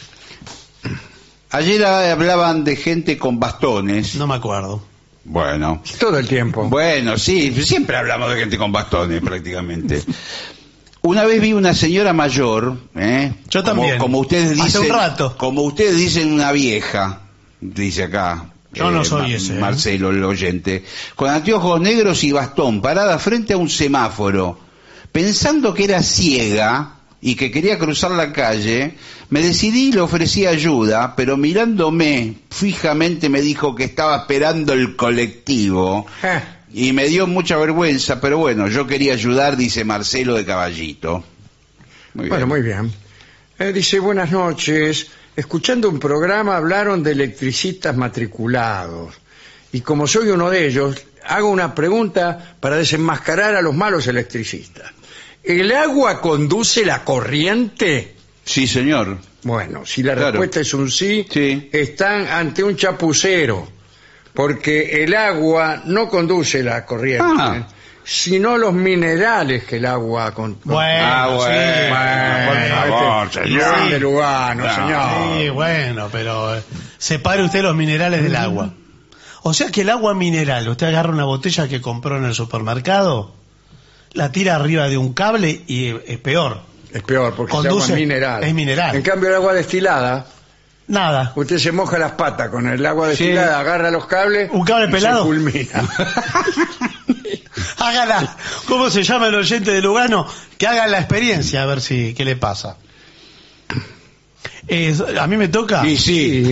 Ayer hablaban de gente con bastones. No me acuerdo. Bueno. Todo el tiempo. Bueno, sí, siempre hablamos de gente con bastones prácticamente. Una vez vi una señora mayor, ¿eh? Yo Como- también. Como ustedes dicen, Hace un rato. Como ustedes dicen, una vieja, dice acá. Yo no soy Ma- ese, ¿eh? Marcelo, el oyente, con anteojos negros y bastón, parada frente a un semáforo, pensando que era ciega y que quería cruzar la calle, me decidí y le ofrecí ayuda, pero mirándome fijamente me dijo que estaba esperando el colectivo. Eh, Y me dio mucha vergüenza, pero bueno, yo quería ayudar, dice Marcelo de Caballito. Muy bueno, bien. muy bien. Eh, dice, buenas noches. Escuchando un programa hablaron de electricistas matriculados. Y como soy uno de ellos, hago una pregunta para desenmascarar a los malos electricistas. ¿El agua conduce la corriente? Sí, señor. Bueno, si la Claro. respuesta es un sí, Sí. están ante un chapucero, porque el agua no conduce la corriente, Ah. ¿eh? sino los minerales que el agua conduce. Bueno, Ah, bueno, sí. por favor, este, señor. Juan de Lugano, No. señor. Sí, bueno, pero eh, separe usted los minerales del agua. O sea que el agua mineral, usted agarra una botella que compró en el supermercado, la tira arriba de un cable y eh, es peor. Es peor, porque es Conduce- agua mineral. es mineral. En cambio, el agua destilada, Nada. usted se moja las patas con el agua destilada, agarra los cables ¿Un cable y pelado? se fulmina. Hágala. ¿Cómo se llama el oyente de Lugano? Que haga la experiencia a ver si qué le pasa. Eh, a mí me toca. Y sí.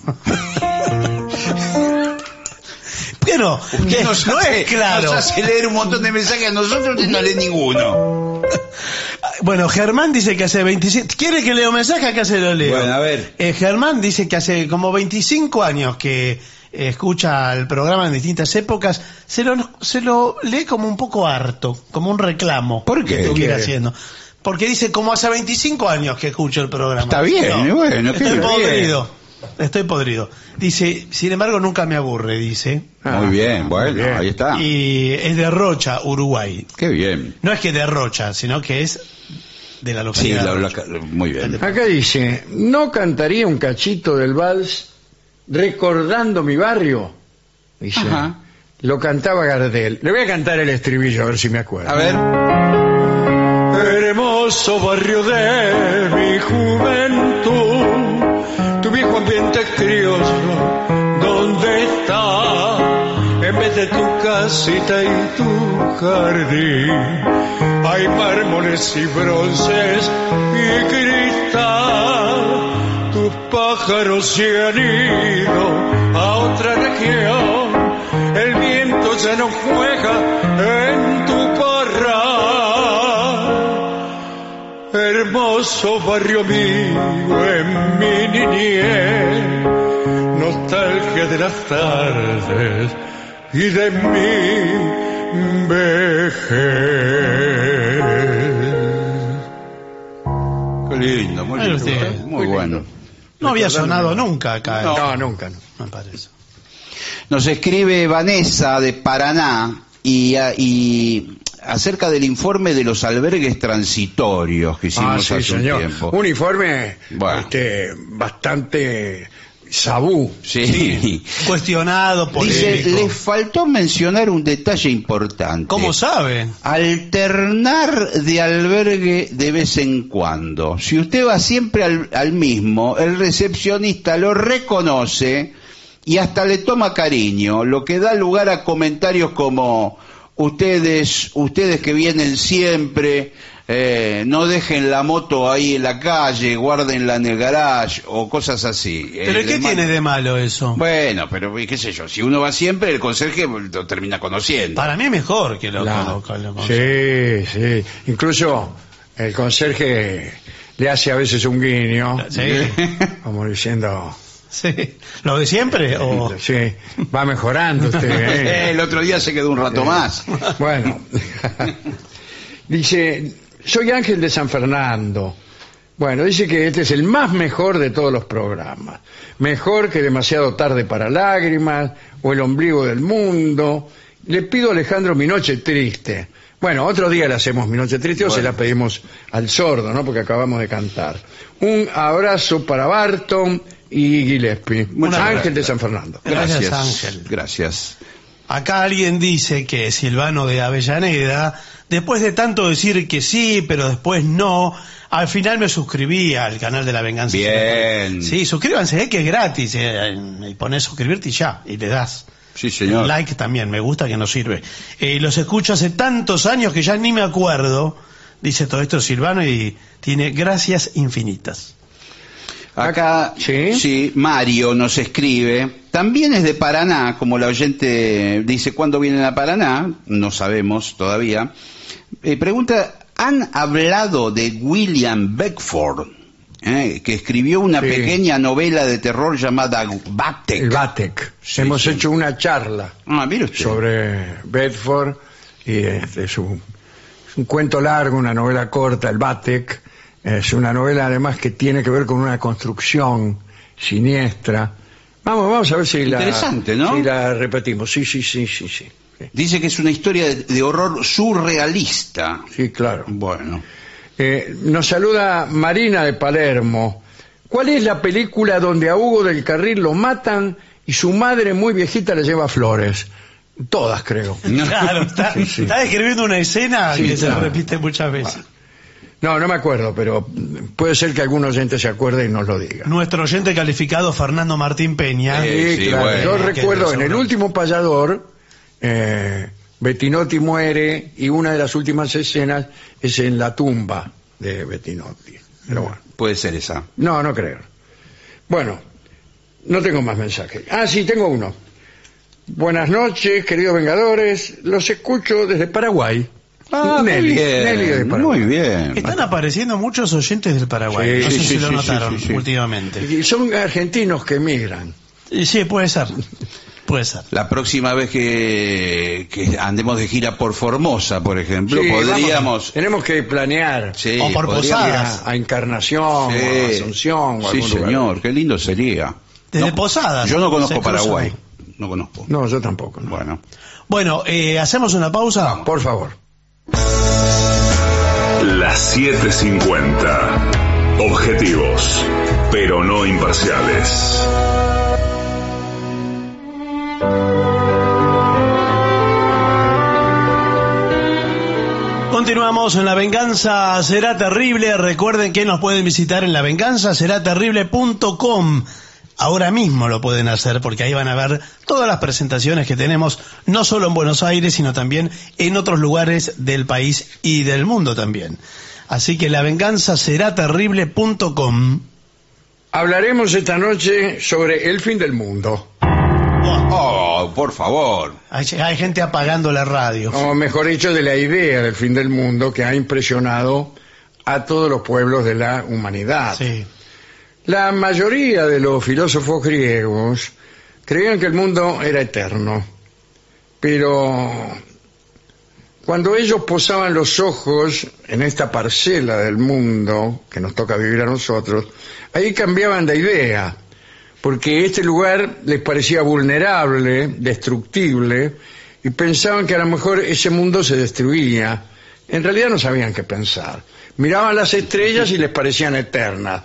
Pero que Nos no hace- es claro. Nos hace leer un montón de mensajes a nosotros y no lee ninguno. Bueno, Germán dice que hace veinticinco... ¿Quiere que leo mensaje? Acá se lo leo. Bueno, a ver. Eh, Germán dice que hace como veinticinco años que eh, escucha el programa en distintas épocas. Se lo, se lo lee como un poco harto, como un reclamo. ¿Por qué? Que estuviera ¿Qué? haciendo. Porque dice, como hace veinticinco años que escucho el programa. Está bien, No, bueno, qué estoy bien. podrido. Estoy podrido. Dice, sin embargo, nunca me aburre, dice. Ah, Muy bien, bueno, bien. ahí está. Y es de Rocha, Uruguay. Qué bien. No es que de Rocha, sino que es de la Sí, localidad. la- de la- Rocha. muy bien. Acá dice, ¿no cantaría un cachito del vals recordando mi barrio? Dice, Ajá. lo cantaba Gardel. Le voy a cantar el estribillo a ver si me acuerdo. A ver. Hermoso barrio de mi juventud, tu viejo ambiente crioso, ¿dónde está? En vez de tu casita y tu jardín, hay mármoles y bronces y cristal. Tus pájaros se han ido a otra región, el viento ya no juega en tu parral. Hermoso barrio mío en mi niñez, nostalgia de las tardes y de mi vejez. Qué lindo, muy Ay, lindo. usted. Muy, Muy bueno. lindo. No había Recordando sonado mi barrio. nunca acá. No, eh. nunca, no. Me parece. Nos escribe Vanessa de Paraná y, a- y acerca del informe de los albergues transitorios que hicimos Ah, sí, hace señor. un tiempo. Un informe Bueno. este, bastante sabú. Sí. Cuestionado, Dice, polémico. les faltó mencionar un detalle importante. ¿Cómo sabe? Alternar de albergue de vez en cuando. Si usted va siempre al, al mismo, el recepcionista lo reconoce y hasta le toma cariño, lo que da lugar a comentarios como ustedes, ustedes que vienen siempre, eh, no dejen la moto ahí en la calle, guárdenla en el garage o cosas así. ¿Pero Eh, qué le tiene manda- de malo eso? Bueno, pero qué sé yo, si uno va siempre, el conserje lo termina conociendo. Para mí es mejor que lo Claro. conozca. lo conozca. Sí, sí. Incluso el conserje le hace a veces un guiño, Sí. como diciendo, Sí. ¿Lo de siempre? O... sí, va mejorando usted. ¿eh? El otro día se quedó un rato más. Bueno, dice, soy Ángel de San Fernando. Bueno, dice que este es el más mejor de todos los programas. Mejor que Demasiado tarde para lágrimas o El ombligo del mundo. Le pido a Alejandro Mi noche triste. Bueno, otro día le hacemos Mi noche triste o se la pedimos al sordo, ¿no? Porque acabamos de cantar. Un abrazo para Barton y Gillespie. Muchas Ángel gracias. de San Fernando. Gracias, Gracias, Ángel. gracias. Acá alguien dice que Silvano de Avellaneda, después de tanto decir que sí, pero después no, al final me suscribí al canal de La Venganza. Bien. Sí, suscríbanse, eh, que es gratis. Eh, y pones suscribirte y ya, y le das. Sí, señor. Like también, me gusta que nos sirve. Eh, los escucho hace tantos años que ya ni me acuerdo, dice todo esto Silvano, y tiene gracias infinitas. Acá, ¿Sí? sí, Mario nos escribe. También es de Paraná, como la oyente dice, ¿cuándo vienen a Paraná? No sabemos todavía. Eh, pregunta, ¿han hablado de William Beckford? Eh, que escribió una Sí. pequeña novela de terror llamada Batek. El Batek. Sí, Hemos sí. hecho una charla Ah, mire usted. sobre Bedford y este, su, es un cuento largo, una novela corta, el Batek. Es una novela además que tiene que ver con una construcción siniestra. Vamos, vamos a ver si la, Interesante, ¿no? si la repetimos. Sí, sí, sí, sí, sí. Sí, Dice que es una historia de, de horror surrealista. sí, claro. Bueno. Eh, nos saluda Marina de Palermo. ¿Cuál es la película donde a Hugo del Carril lo matan y su madre muy viejita le lleva flores? Todas, creo. Claro, está, Sí, sí. está describiendo una escena Sí, que se claro. repite muchas veces. No, no me acuerdo, pero puede ser que algún oyente se acuerde y nos lo diga. Nuestro oyente calificado Fernando Martín Peña. Eh, Sí, sí, claro. bueno. Yo Que recuerdo en el seguro. último payador, eh, Bettinotti muere y una de las últimas escenas es en la tumba de Bettinotti. Pero bueno. Puede ser esa. No, no creo. Bueno, no tengo más mensajes. Ah, sí, tengo uno. Buenas noches, queridos Vengadores. Los escucho desde Paraguay. Ah, Nelly, muy bien. Nelly de Paraguay. Muy bien. Están apareciendo muchos oyentes del Paraguay. Sí, no sé sí, si sí, lo sí, notaron sí, sí, sí. últimamente. Y son argentinos que emigran. Y sí, puede ser. Puede ser. La próxima vez que, que andemos de gira por Formosa, por ejemplo, Sí, podríamos... vamos, tenemos que planear Sí, O por podríamos- Posadas. a, a Encarnación, Sí. o a Asunción, o a Sí, algún lugar. señor, qué lindo sería. Desde No, Posadas. Yo no conozco Se cruzan Paraguay. ahí. No conozco. No, yo tampoco. no. Bueno. Bueno, eh, ¿hacemos una pausa? Por favor. Las siete cincuenta. Objetivos, pero no imparciales. Continuamos en La Venganza Será Terrible. Recuerden que nos pueden visitar en la venganza será terrible punto com. Ahora mismo lo pueden hacer porque ahí van a ver todas las presentaciones que tenemos, no solo en Buenos Aires, sino también en otros lugares del país y del mundo también. Así que la venganza será terrible punto com. Hablaremos esta noche sobre el fin del mundo. Oh, por favor. Hay, hay gente apagando la radio. O mejor dicho, de la idea del fin del mundo que ha impresionado a todos los pueblos de la humanidad. Sí. La mayoría de los filósofos griegos creían que el mundo era eterno, pero cuando ellos posaban los ojos en esta parcela del mundo que nos toca vivir a nosotros, ahí cambiaban de idea, porque este lugar les parecía vulnerable, destructible, y pensaban que a lo mejor ese mundo se destruía. En realidad no sabían qué pensar. Miraban las estrellas y les parecían eternas.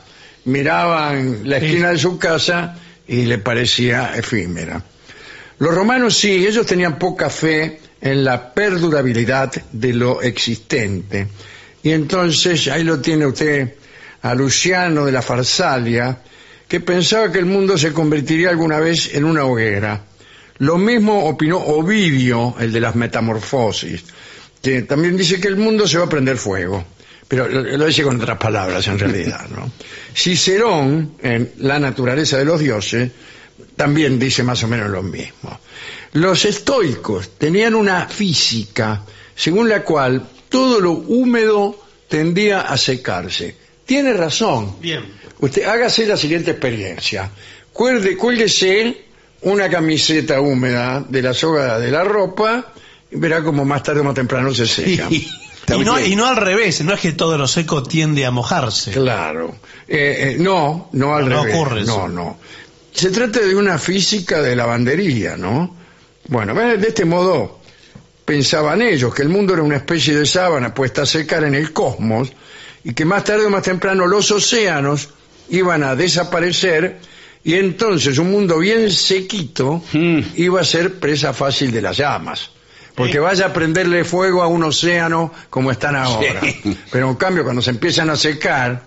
Miraban la esquina de su casa y les parecía efímera. Los romanos sí, ellos tenían poca fe en la perdurabilidad de lo existente. Y entonces ahí lo tiene usted a Luciano de la Farsalia, que pensaba que el mundo se convertiría alguna vez en una hoguera. Lo mismo opinó Ovidio, el de las Metamorfosis, que también dice que el mundo se va a prender fuego. Pero lo, lo dice con otras palabras en realidad, ¿no? Cicerón, en La naturaleza de los dioses, también dice más o menos lo mismo. Los estoicos tenían una física según la cual todo lo húmedo tendía a secarse. Tiene razón. Bien. Usted hágase la siguiente experiencia. Cuerde, cuélguese una camiseta húmeda de la soga de la ropa y verá como más tarde o más temprano se seca. Y no, y no al revés, no es que todo lo seco tiende a mojarse. Claro. Eh, eh, no, no al No revés. ocurre eso. No, no. Se trata de una física de lavandería, ¿no? Bueno, de este modo pensaban ellos que el mundo era una especie de sábana puesta a secar en el cosmos y que más tarde o más temprano los océanos iban a desaparecer y entonces un mundo bien sequito Mm. iba a ser presa fácil de las llamas. Porque Sí. vaya a prenderle fuego a un océano como están ahora. Sí. Pero en cambio cuando se empiezan a secar,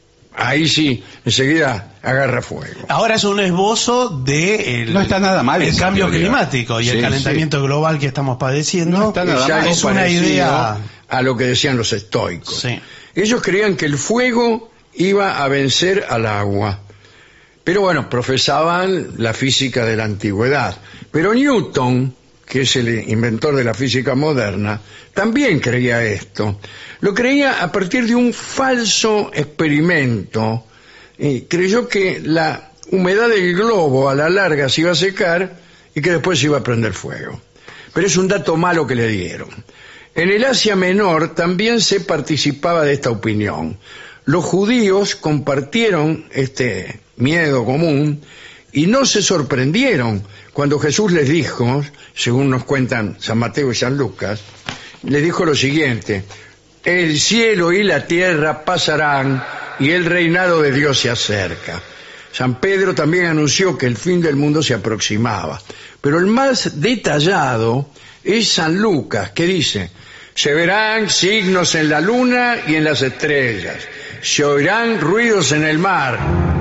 ahí sí, enseguida agarra fuego. Ahora es un esbozo de el, No está nada mal el esa cambio teoría. climático y Sí, el calentamiento global que estamos padeciendo. No está nada Es mal. algo Es una parecido idea. a lo que decían los estoicos. Sí. Ellos creían que el fuego iba a vencer al agua. Pero bueno, profesaban la física de la antigüedad. Pero Newton, que es el inventor de la física moderna, también creía esto. Lo creía a partir de un falso experimento. Y creyó que la humedad del globo a la larga se iba a secar y que después se iba a prender fuego. Pero es un dato malo que le dieron. En el Asia Menor también se participaba de esta opinión. Los judíos compartieron este miedo común y no se sorprendieron cuando Jesús les dijo, según nos cuentan San Mateo y San Lucas, les dijo lo siguiente: el cielo y la tierra pasarán y el reinado de Dios se acerca. San Pedro también anunció que el fin del mundo se aproximaba. Pero el más detallado es San Lucas, que dice: se verán signos en la luna y en las estrellas, se oirán ruidos en el mar.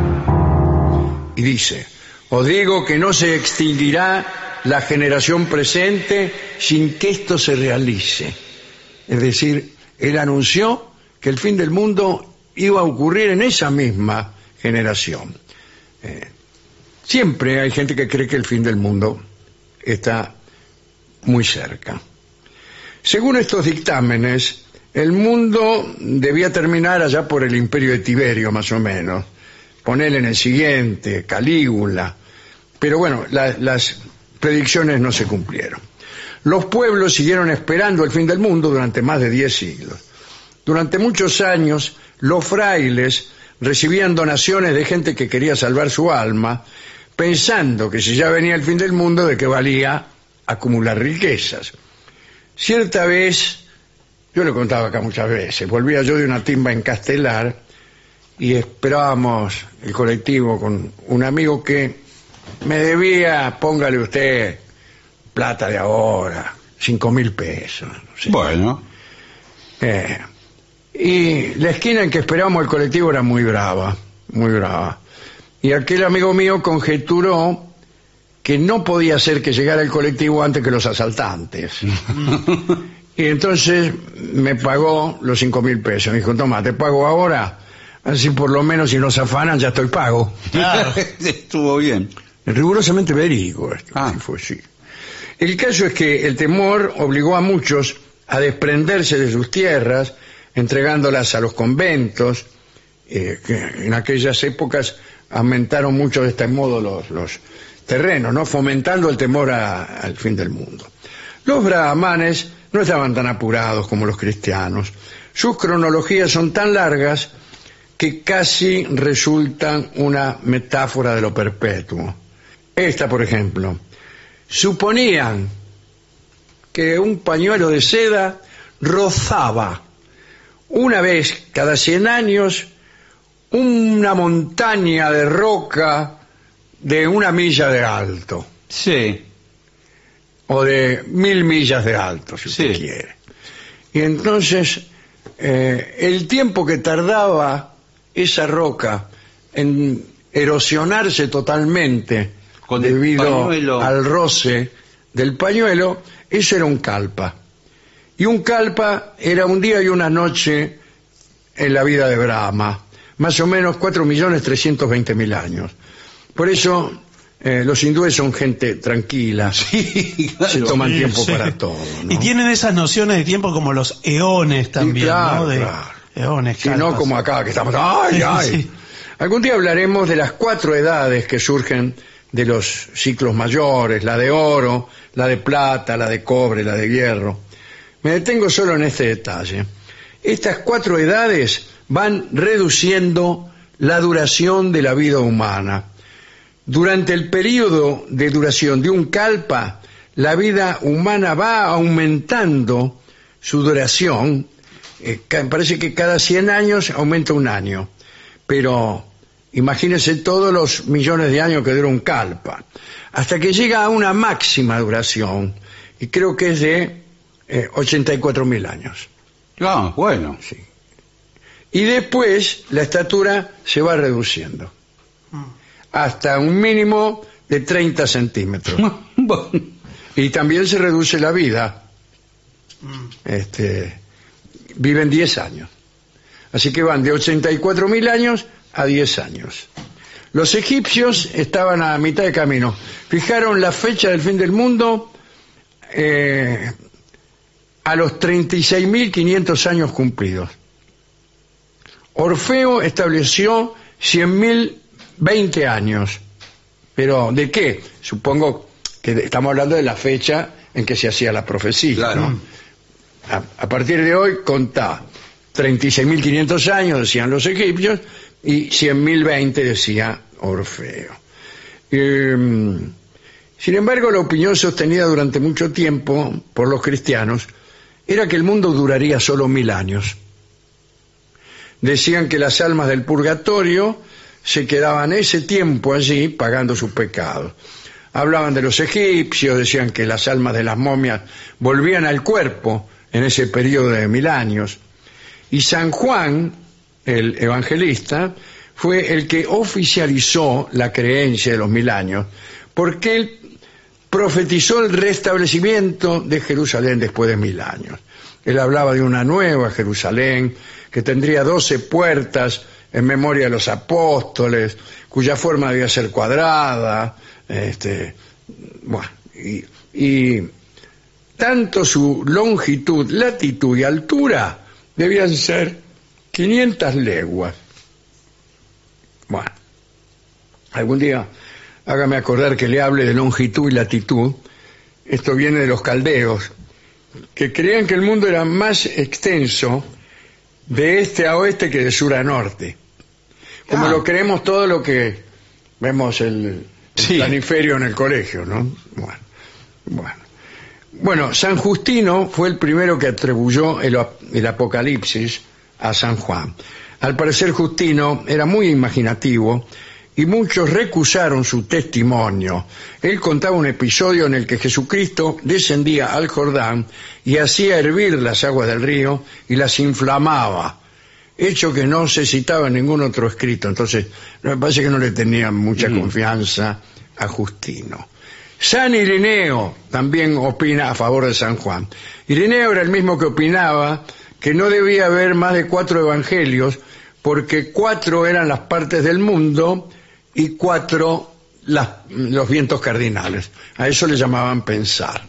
Y dice: os digo que no se extinguirá la generación presente sin que esto se realice. Es decir, él anunció que el fin del mundo iba a ocurrir en esa misma generación. Eh, siempre hay gente que cree que el fin del mundo está muy cerca. Según estos dictámenes, el mundo debía terminar allá por el imperio de Tiberio, más o menos. Ponerle en el siguiente, Calígula. Pero bueno, la, las predicciones no se cumplieron. Los pueblos siguieron esperando el fin del mundo durante más de diez siglos. Durante muchos años, los frailes recibían donaciones de gente que quería salvar su alma, pensando que si ya venía el fin del mundo, ¿de qué valía acumular riquezas? Cierta vez, yo lo contaba acá muchas veces, volvía yo de una timba en Castelar y esperábamos el colectivo con un amigo que me debía, póngale usted, plata de ahora, cinco mil pesos. No sé. Bueno. Eh, y la esquina en que esperábamos el colectivo era muy brava, muy brava. Y aquel amigo mío conjeturó que no podía ser que llegara el colectivo antes que los asaltantes. Y entonces me pagó los cinco mil pesos. Me dijo, toma, te pago ahora, así por lo menos si nos afanan ya estoy pago. Claro. Estuvo bien. Rigurosamente verídico esto. Ah. Sí fue, sí. El caso es que el temor obligó a muchos a desprenderse de sus tierras, entregándolas a los conventos, eh, que en aquellas épocas aumentaron mucho de este modo los, los terrenos, ¿no? Fomentando el temor a, al fin del mundo. Los brahmanes no estaban tan apurados como los cristianos. Sus cronologías son tan largas que casi resultan una metáfora de lo perpetuo. Esta, por ejemplo, suponían que un pañuelo de seda rozaba una vez cada cien años una montaña de roca de una milla de alto. Sí. O de mil millas de alto, si usted Sí. quiere. Y entonces, eh, el tiempo que tardaba esa roca en erosionarse totalmente Con el debido pañuelo. al roce del pañuelo, eso era un kalpa. Y un kalpa era un día y una noche en la vida de Brahma, más o menos cuatro millones trescientos veinte mil años. Por eso eh, los hindúes son gente tranquila, Sí, claro. se toman Sí, tiempo sí. para todo, ¿no? Y tienen esas nociones de tiempo como los eones también, claro, ¿no? De claro. eones, Si no, kalpas. como acá, que estamos... ¡Ay, ay! Sí. Algún día hablaremos de las cuatro edades que surgen de los ciclos mayores, la de oro, la de plata, la de cobre, la de hierro. Me detengo solo en este detalle. Estas cuatro edades van reduciendo la duración de la vida humana. Durante el periodo de duración de un kalpa, la vida humana va aumentando su duración. Eh, ca- parece que cada cien años aumenta un año. Pero imagínense todos los millones de años que dura un kalpa. Hasta que llega a una máxima duración. Y creo que es de eh, ochenta y cuatro mil años. Ah, bueno. Sí. Y después la estatura se va reduciendo. Hasta un mínimo de treinta centímetros. Bueno. Y también se reduce la vida. Este, viven diez años. Así que van de ochenta y cuatro mil años a diez años. Los egipcios estaban a mitad de camino. Fijaron la fecha del fin del mundo eh, a los treinta y seis mil quinientos años cumplidos. Orfeo estableció cien mil veinte años. ¿Pero de qué? Supongo que estamos hablando de la fecha en que se hacía la profecía. Claro. ¿no? A, a partir de hoy, contá treinta y seis mil quinientos años, decían los egipcios, y cien mil veinte decía Orfeo. Eh, sin embargo, la opinión sostenida durante mucho tiempo por los cristianos era que el mundo duraría solo mil años. Decían que las almas del purgatorio se quedaban ese tiempo allí pagando sus pecados. Hablaban de los egipcios, decían que las almas de las momias volvían al cuerpo en ese periodo de mil años. Y San Juan, el evangelista, fue el que oficializó la creencia de los mil años, porque él profetizó el restablecimiento de Jerusalén después de mil años. Él hablaba de una nueva Jerusalén que tendría doce puertas en memoria de los apóstoles, cuya forma debía ser cuadrada, este, bueno, y, y tanto su longitud, latitud y altura debían ser quinientas leguas. Bueno, algún día hágame acordar que le hable de longitud y latitud. Esto viene de los caldeos, que creían que el mundo era más extenso de este a oeste que de sur a norte. Como ah. lo creemos todo lo que vemos el, el sí. planiferio en el colegio, ¿no? Bueno, bueno. Bueno, San Justino fue el primero que atribuyó el, el Apocalipsis a San Juan. Al parecer Justino era muy imaginativo y muchos recusaron su testimonio. Él contaba un episodio en el que Jesucristo descendía al Jordán y hacía hervir las aguas del río y las inflamaba, hecho que no se citaba en ningún otro escrito. Entonces, me parece que no le tenían mucha mm. confianza a Justino. San Ireneo también opina a favor de San Juan. Ireneo era el mismo que opinaba que no debía haber más de cuatro evangelios porque cuatro eran las partes del mundo y cuatro las, los vientos cardinales. A eso le llamaban pensar.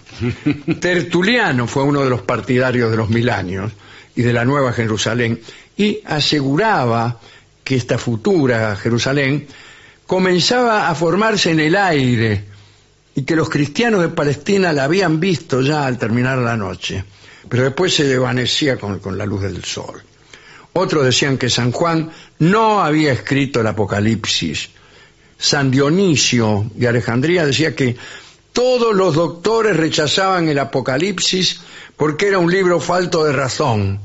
Tertuliano fue uno de los partidarios de los mil años y de la Nueva Jerusalén y aseguraba que esta futura Jerusalén comenzaba a formarse en el aire y que los cristianos de Palestina la habían visto ya al terminar la noche, pero después se desvanecía con, con la luz del sol. Otros decían que San Juan no había escrito el Apocalipsis. San Dionisio de Alejandría decía que todos los doctores rechazaban el Apocalipsis porque era un libro falto de razón,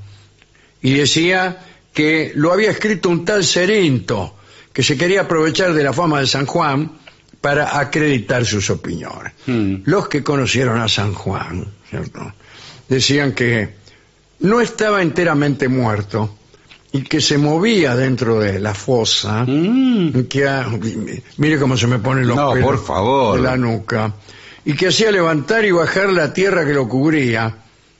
y decía que lo había escrito un tal Cerinto, que se quería aprovechar de la fama de San Juan para acreditar sus opiniones. Mm. Los que conocieron a San Juan, ¿cierto?, decían que no estaba enteramente muerto y que se movía dentro de la fosa, mm. que, mire cómo se me ponen los no, pelos por favor. de la nuca, y que hacía levantar y bajar la tierra que lo cubría,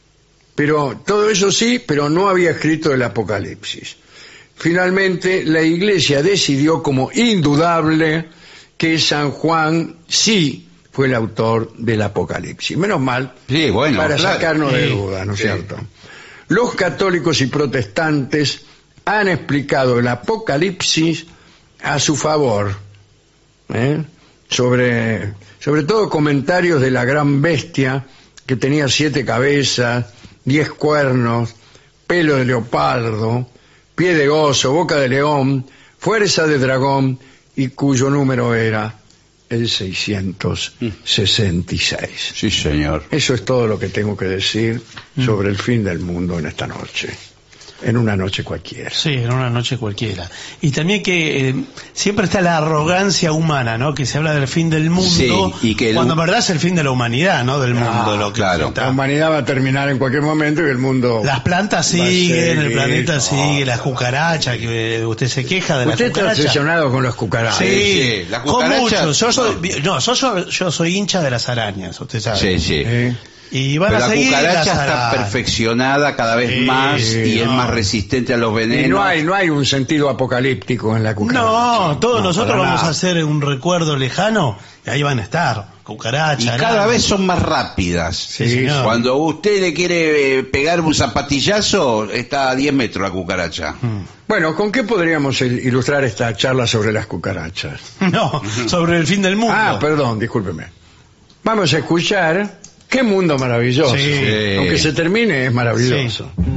pero todo eso sí, pero no había escrito el Apocalipsis. Finalmente la Iglesia decidió como indudable que San Juan sí fue el autor del Apocalipsis. Menos mal, sí, bueno, para claro. sacarnos sí, de duda, ¿no es sí. cierto? Los católicos y protestantes han explicado el Apocalipsis a su favor, ¿eh? sobre, sobre todo comentarios de la gran bestia que tenía siete cabezas, diez cuernos, pelo de leopardo, pie de oso, boca de león, fuerza de dragón, y cuyo número era el seiscientos sesenta y seis. Sí, señor. Eso es todo lo que tengo que decir sobre el fin del mundo en esta noche. En una noche cualquiera. Sí, en una noche cualquiera. Y también que eh, siempre está la arrogancia humana, ¿no? Que se habla del fin del mundo, sí, y que el... cuando en verdad es el fin de la humanidad, ¿no? Del mundo. Ah, lo que claro. La humanidad va a terminar en cualquier momento y el mundo... Las plantas siguen, el planeta no. sigue, las cucarachas, que usted se queja de las cucarachas. Usted está obsesionado con las cucarachas. Sí, sí. La cucaracha... Con mucho. Yo soy, no, yo, soy, yo soy hincha de las arañas, usted sabe. Sí, sí. ¿Eh? Y van Pero a la seguir cucaracha las está perfeccionada cada vez sí, más y no. es más resistente a los venenos. Y no hay, no hay un sentido apocalíptico en la cucaracha. No, todos no, nosotros vamos nada. a hacer un recuerdo lejano y ahí van a estar, cucarachas. Y cada arañas. vez son más rápidas. Sí, señor. Cuando usted le quiere eh, pegar un zapatillazo, está a diez metros la cucaracha. Hmm. Bueno, ¿con qué podríamos ilustrar esta charla sobre las cucarachas? No, sobre el fin del mundo. Ah, perdón, discúlpeme. Vamos a escuchar Qué Mundo Maravilloso. Sí. Sí. Aunque se termine, es maravilloso. Sí.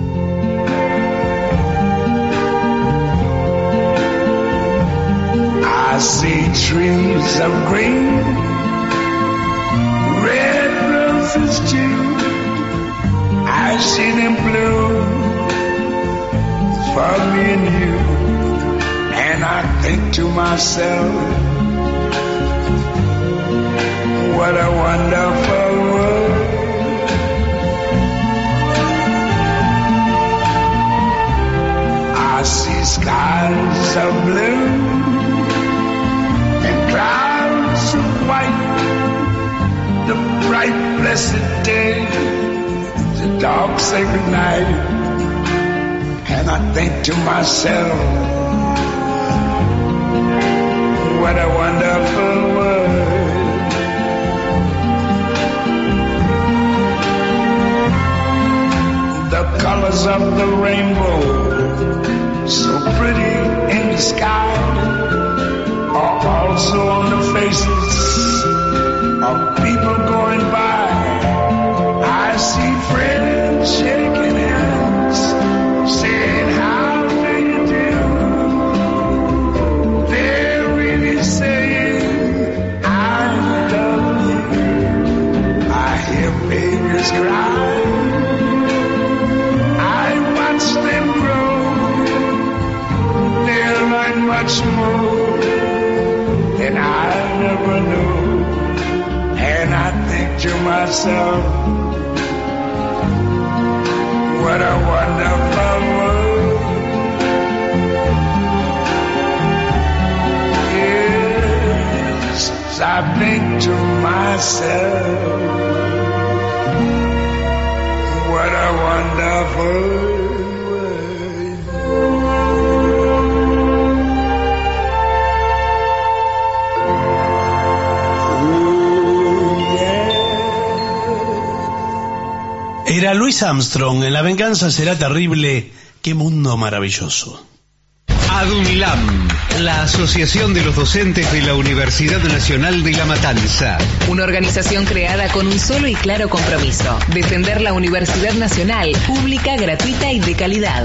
I see trees of green, red roses too. I see them blue for me and you. And I think to myself, what a wonderful world. I see skies of blue and clouds of white, the bright blessed day, the dogs say goodnight, and I think to myself, what a wonderful world. The colors of the rainbow, so pretty in the sky, are also on the faces of people going by. I see friends shaking hands, saying how do you do. They're really saying I love you. I hear babies cry, I watch them grow. They'll learn much more than I never knew. And I think to myself, what a wonderful world. Yes, I think to myself, what a wonderful world. Era Louis Armstrong, en La venganza será terrible. Qué mundo maravilloso. ADUNILAM, la Asociación de los Docentes de la Universidad Nacional de La Matanza. Una organización creada con un solo y claro compromiso: defender la Universidad Nacional, pública, gratuita y de calidad.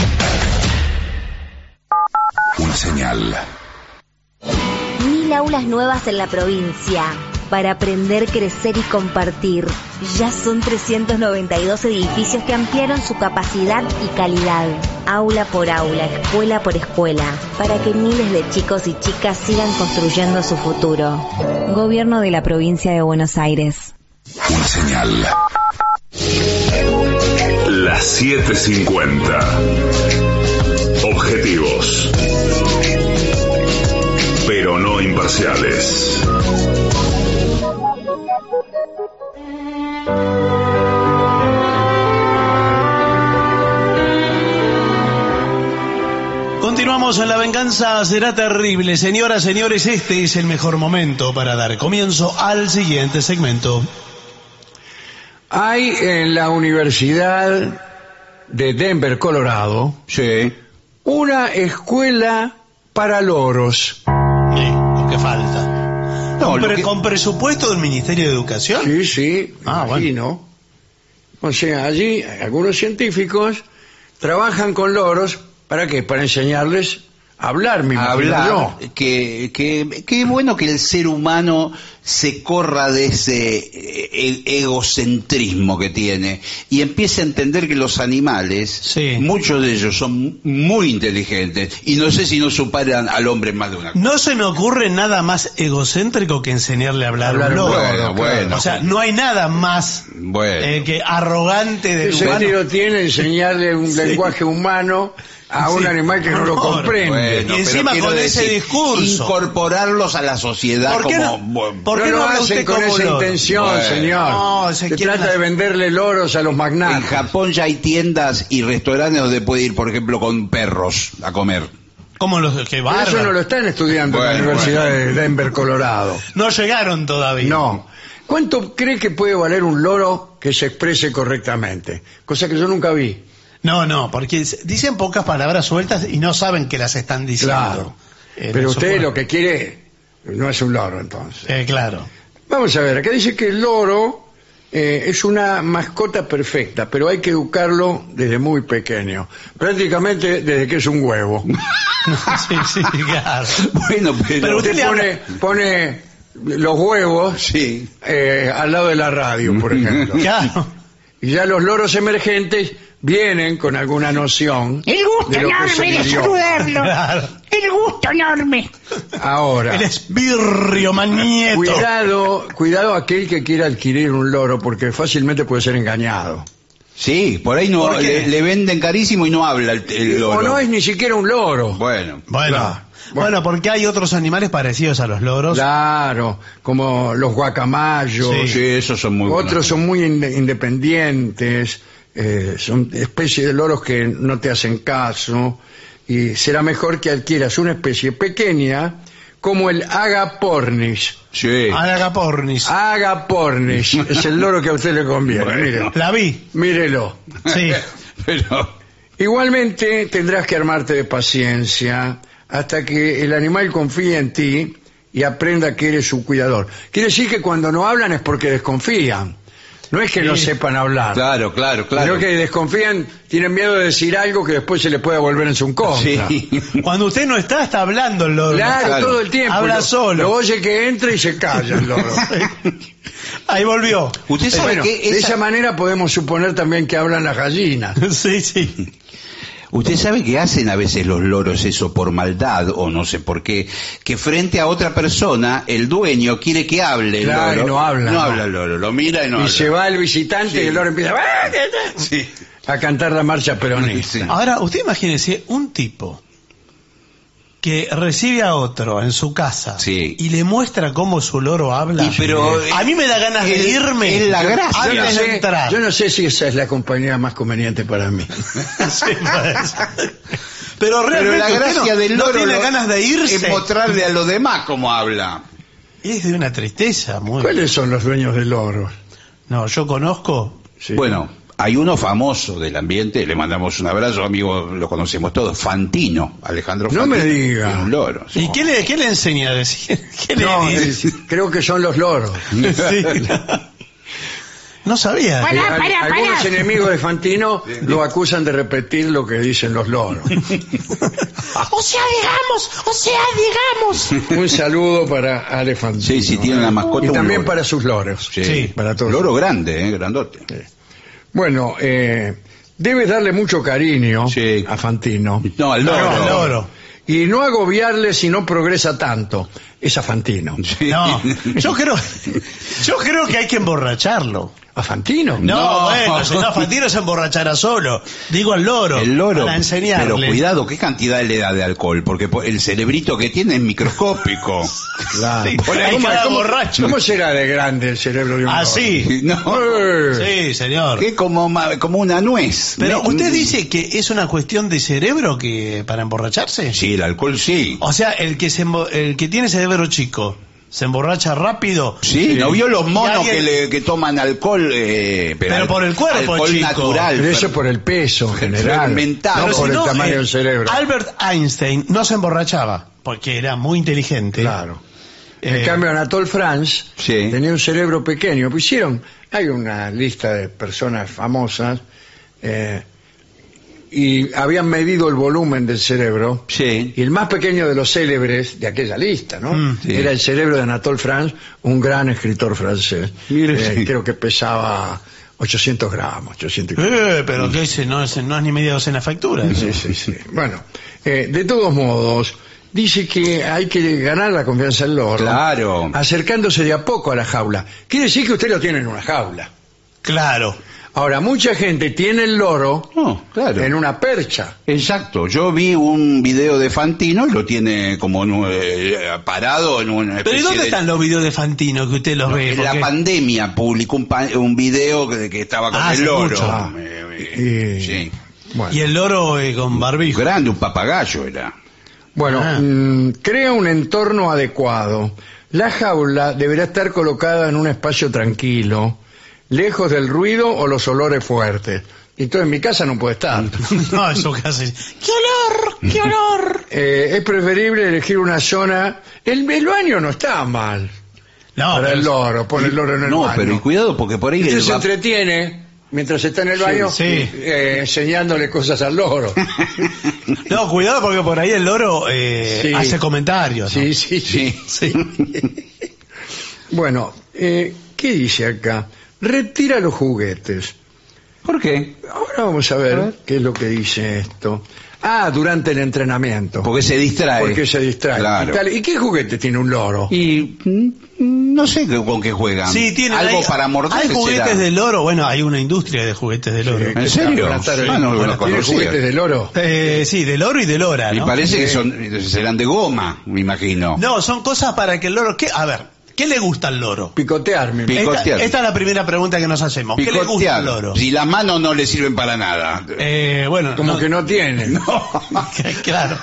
Una señal. Mil aulas nuevas en la provincia para aprender, crecer y compartir. Ya son trescientos noventa y dos edificios que ampliaron su capacidad y calidad. Aula por aula, escuela por escuela, para que miles de chicos y chicas sigan construyendo su futuro. Gobierno de la Provincia de Buenos Aires. Una señal. Las siete cincuenta. Objetivos, pero no imparciales. Continuamos en La venganza será terrible. Señoras, señores, este es el mejor momento para dar comienzo al siguiente segmento. Hay en la Universidad de Denver, Colorado, Sí. una escuela para loros. Sí, lo que falta. No, ¿Con, lo pre- que- con presupuesto del Ministerio de Educación? Sí, sí, Ah, imagino. O sea, allí algunos científicos trabajan con loros. ¿Para qué? Para enseñarles a hablar, me imagino Hablar, yo. que, que, que bueno que el ser humano se corra de ese eh, e- egocentrismo que tiene y empiece a entender que los animales, Sí. muchos de ellos son muy inteligentes y no sé si no superan al hombre más de una cosa. No se me ocurre nada más egocéntrico que enseñarle a hablar a Hablar un loro. bueno, bueno. O sea, no hay nada más Bueno. eh, que arrogante del ¿Qué humano. sentido tiene enseñarle un lenguaje humano a un Sí. animal que no lo Honor. comprende? Bueno, Y pero encima quiero con ese discurso. incorporarlos a la sociedad ¿Por qué como no? bueno, ¿Por no qué no lo habla hacen usted con como esa loro? intención, Bueno. señor. No, se se quieren trata de hacer- venderle loros a los en magnates. Japón ya hay tiendas y restaurantes donde puede ir, por ejemplo, con perros a comer. Como los que Pero bárbaro. eso no lo están estudiando en la Bueno, Universidad bueno. de Denver, Colorado. No llegaron todavía. No. ¿Cuánto cree que puede valer un loro que se exprese correctamente? Cosa que yo nunca vi. No, no, porque dicen pocas palabras sueltas y no saben que las están diciendo. Claro. Eh, Pero no usted supongo. lo que quiere no es un loro, entonces. Eh, claro. Vamos a ver, acá dice que el loro eh, es una mascota perfecta, pero hay que educarlo desde muy pequeño. Prácticamente desde que es un huevo. sí, sí, claro. Bueno, pero, Pero usted Usted le pone, pone los huevos sí. eh, al lado de la radio, por ejemplo. Claro. Y ya los loros emergentes vienen con alguna noción El gusto de lo que es el enorme de idioma. saludarlo. Claro. El gusto enorme. Ahora, El esbirrio magneto. cuidado, cuidado aquel que quiera adquirir un loro, porque fácilmente puede ser engañado. Sí, por ahí no ¿Por qué? le, le venden carísimo y no habla el, el loro. O no es ni siquiera un loro. Bueno, Bueno, Claro. bueno, porque hay otros animales parecidos a los loros. Claro, como los guacamayos. Sí. sí, esos son muy buenos. Otros son muy inde- independientes, eh, son especies de loros que no te hacen caso, y será mejor que adquieras una especie pequeña como el agapornis. Sí. Agapornis. Agapornis es el loro que a usted le conviene. Bueno. Mire. La vi. Mírelo. Sí. Pero Igualmente tendrás que armarte de paciencia hasta que el animal confíe en ti y aprenda que eres su cuidador. Quiere decir que cuando no hablan es porque desconfían. No es que Sí. no sepan hablar. claro, claro, claro. Sino que desconfían, tienen miedo de decir algo que después se les pueda volver en su contra. Sí. Cuando usted no está, está hablando el loro. Claro, Claro. todo el tiempo. Habla Lo- solo. Lo oye que entra y se calla el loro. Ahí volvió. Usted sabe Bueno, que de esa- esa manera podemos suponer también que hablan las gallinas. Sí, sí. Usted sabe que hacen a veces los loros eso por maldad o no sé por qué, que frente a otra persona el dueño quiere que hable el Claro, loro. y no habla, No no. habla el loro, lo mira y no Y habla. se va el visitante Sí. y el loro empieza Sí. a cantar la marcha peronista. Sí. Ahora, usted imagínese un tipo que recibe a otro en su casa Sí. y le muestra cómo su loro habla. Y pero, a mí me da ganas de es- irme. es la gracia. Yo no, Antes de sé, entrar. yo no sé si esa es la compañía más conveniente para mí. Sí, pues. Pero Pero realmente la usted gracia no, del no loro tiene lo- ganas de irse. es mostrarle a los demás cómo habla. Es de una tristeza muy. ¿Cuáles son los dueños de loros? No, yo conozco. Sí. Bueno, hay uno famoso del ambiente, le mandamos un abrazo, amigo, lo conocemos todos, Fantino, Alejandro No Fantino. me diga. Tiene un loro. sí. ¿Y qué le, qué le enseña a decir? ¿Qué le No, dice? eh, creo que son los loros. Sí. No sabía. Eh, al- algunos enemigos de Fantino lo acusan de repetir lo que dicen los loros. O sea, digamos, o sea, digamos. Un saludo para Ale Fantino. Sí, sí, tiene una mascota. Y un también loro. para sus loros. Sí, Sí. para todos. Loro grande, eh, grandote. Bueno, eh, debes darle mucho cariño Sí. a Fantino. No, al loro. No, el loro. Y no agobiarle si no progresa tanto. Es a Fantino. Sí. No, yo creo, yo creo que hay que emborracharlo. ¿A Fantino? No, No. bueno, si no, Fantino se emborrachará solo. Digo al loro. El loro, Para enseñarle. pero cuidado, ¿qué cantidad le da de alcohol? Porque po- el cerebrito que tiene es microscópico. Claro. Sí, ¿Cómo, hay cada borracho. cómo será de grande el cerebro de un Ah, loro? sí. No, Eh, Sí, señor. que como, ma- como una nuez. Pero Me- usted dice que es una cuestión de cerebro que para emborracharse. Sí, el alcohol sí. O sea, el que se embo- el que tiene cerebro chico se emborracha rápido. Sí, ¿no vio los Y monos alguien- que, le, que toman alcohol? Eh, Pero al- por el cuerpo, alcohol chico. natural. Pero eso fer- por el peso en general. fermentado. No Pero por si el no, tamaño eh, del cerebro. Albert Einstein no se emborrachaba porque era muy inteligente. Claro. En Eh, cambio, Anatole France Sí. tenía un cerebro pequeño. Pusieron, hay una lista de personas famosas eh, y habían medido el volumen del cerebro. Sí. Y el más pequeño de los célebres de aquella lista, ¿no? Mm, sí. Era el cerebro de Anatole France, un gran escritor francés. Mire, Eh, sí. Creo que pesaba ochocientos gramos. ochocientos eh, pero que ese no es, no es ni media docena de facturas. Sí, sí, sí. Bueno, eh, de todos modos, dice que hay que ganar la confianza del loro. Claro. Acercándose de a poco a la jaula. Quiere decir que usted lo tiene en una jaula. Claro. Ahora, mucha gente tiene el loro No, claro. en una percha. Exacto, yo vi un video de Fantino y lo tiene como en un, eh, parado en una Pero ¿y especie dónde de... están los videos de Fantino que usted los ve? En la Porque- pandemia publicó un, pa- un video que, que estaba con Ah, el hace loro. mucho. Ah. Eh, eh, Y- sí. Bueno, Y el loro eh, con barbijo. Grande, un papagayo era. bueno Ah. mm, crea un entorno adecuado. La jaula deberá estar colocada en un espacio tranquilo, lejos del ruido o los olores fuertes. Y todo en mi casa no puede estar. No, eso casi. ¡Qué olor! ¡Qué olor! Eh, es preferible elegir una zona. El, el baño no está mal No, para pero- el loro, pone el loro en el No, baño. pero y cuidado porque por ahí... Usted el se va- entretiene mientras está en el baño sí. eh, enseñándole cosas al loro. No, cuidado porque por ahí el loro eh, Sí. hace comentarios. ¿no? Sí, sí, sí. Sí. Bueno, eh, ¿qué dice acá? Retira los juguetes. ¿Por qué? Ahora vamos a ver, qué es lo que dice esto. Ah, durante el entrenamiento. Porque se distrae. Porque se distrae. Claro. ¿Y, tal? ¿Y qué juguete tiene un loro? Y mm, no sé qué- con qué juegan. Sí, tiene Algo hay, para morder. Hay juguetes será. de loro. Bueno, hay una industria de juguetes de loro. Sí. ¿En serio? Buenas tardes. Ah, no lo Bueno, ¿tiene conocía. juguetes de loro? Eh, sí, de loro y de lora, Y ¿no? parece que son serán de goma, me imagino. No, son cosas para que el loro... ¿qué? A ver, ¿Qué le gusta al loro? Picotearme. Esta, esta es la primera pregunta que nos hacemos. ¿Qué le gusta al loro? Si las manos no le sirven para nada. Eh, bueno, Como no, que no tiene. No. Claro.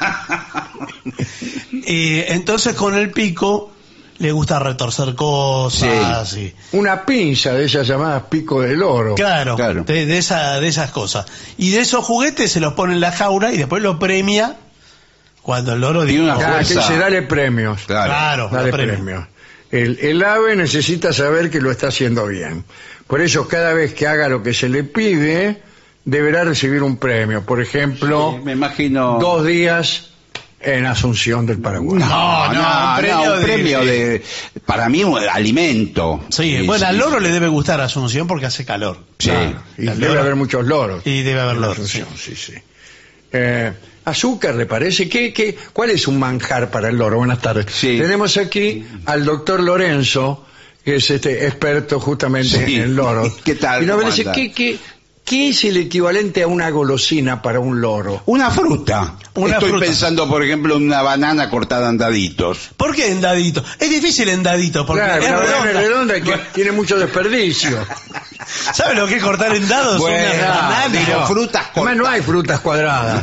Eh, entonces con el pico le gusta retorcer cosas. Sí. Y, Una pinza de esas llamadas pico de loro. claro, Claro. De, de, esa, de esas cosas. Y de esos juguetes se los pone en la jaula y después lo premia cuando el loro Tiene dice, una Ah, que fuerza. dice, dale premios. Claro. claro, Dale lo premia. premios. El, el ave necesita saber que lo está haciendo bien. Por eso cada vez que haga lo que se le pide, deberá recibir un premio. Por ejemplo, Sí, me imagino. dos días en Asunción del Paraguay. No, no, un premio un de- premio de, para mí, un alimento. Sí, bueno, al loro le debe gustar Asunción porque hace calor. Sí. Claro, y El debe loro. haber muchos loros. Y debe haber en loros, Asunción, sí, sí. Eh, azúcar, ¿le parece? ¿Qué, qué, ¿Cuál es un manjar para el loro? Buenas tardes. Sí. Tenemos aquí al doctor Lorenzo, que es este experto justamente Sí. en el loro. ¿Qué tal? Y nos ¿Cómo dice, anda? ¿qué, qué, ¿qué es el equivalente a una golosina para un loro? Una fruta. Una Estoy fruta. pensando, por ejemplo, en una banana cortada en daditos. ¿Por qué en dadito? Es difícil en dadito porque Claro, es una banana redonda. redonda y que tiene mucho desperdicio. ¿Sabe lo que es cortar en dados? Bueno, Una banana. pero frutas Además no hay frutas cuadradas.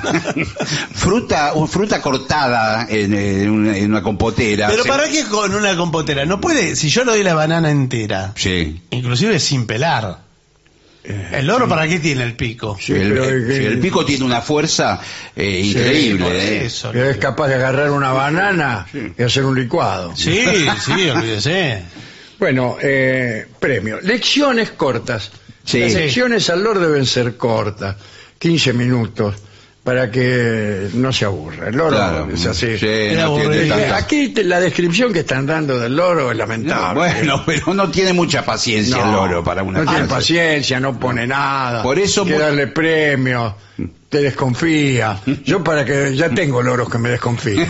Fruta, un- fruta cortada en, en una, en una compotera. Pero Se- ¿para qué con una compotera? No puede, si yo le doy la banana entera, Sí. inclusive sin pelar. ¿El loro para qué tiene el pico? Sí, el, pero el- que- el pico tiene una fuerza eh, increíble. por eh. eso. Que es capaz de agarrar una banana y hacer un licuado. Sí, sí, olvídese. Bueno, eh, premio. Lecciones cortas. Sí. Las Sí. lecciones al loro deben ser cortas, quince minutos, para que no se aburra. El loro Claro. es así. Sí, Era no tiene aburrido. Eh, tanta- Aquí te- la descripción que están dando del loro es No, lamentable. bueno, pero no tiene mucha paciencia No, el loro para una no tiene cosa. paciencia, no pone nada. Por eso hay que mu- darle premios, te desconfía. Yo para que ya tengo loros que me desconfían.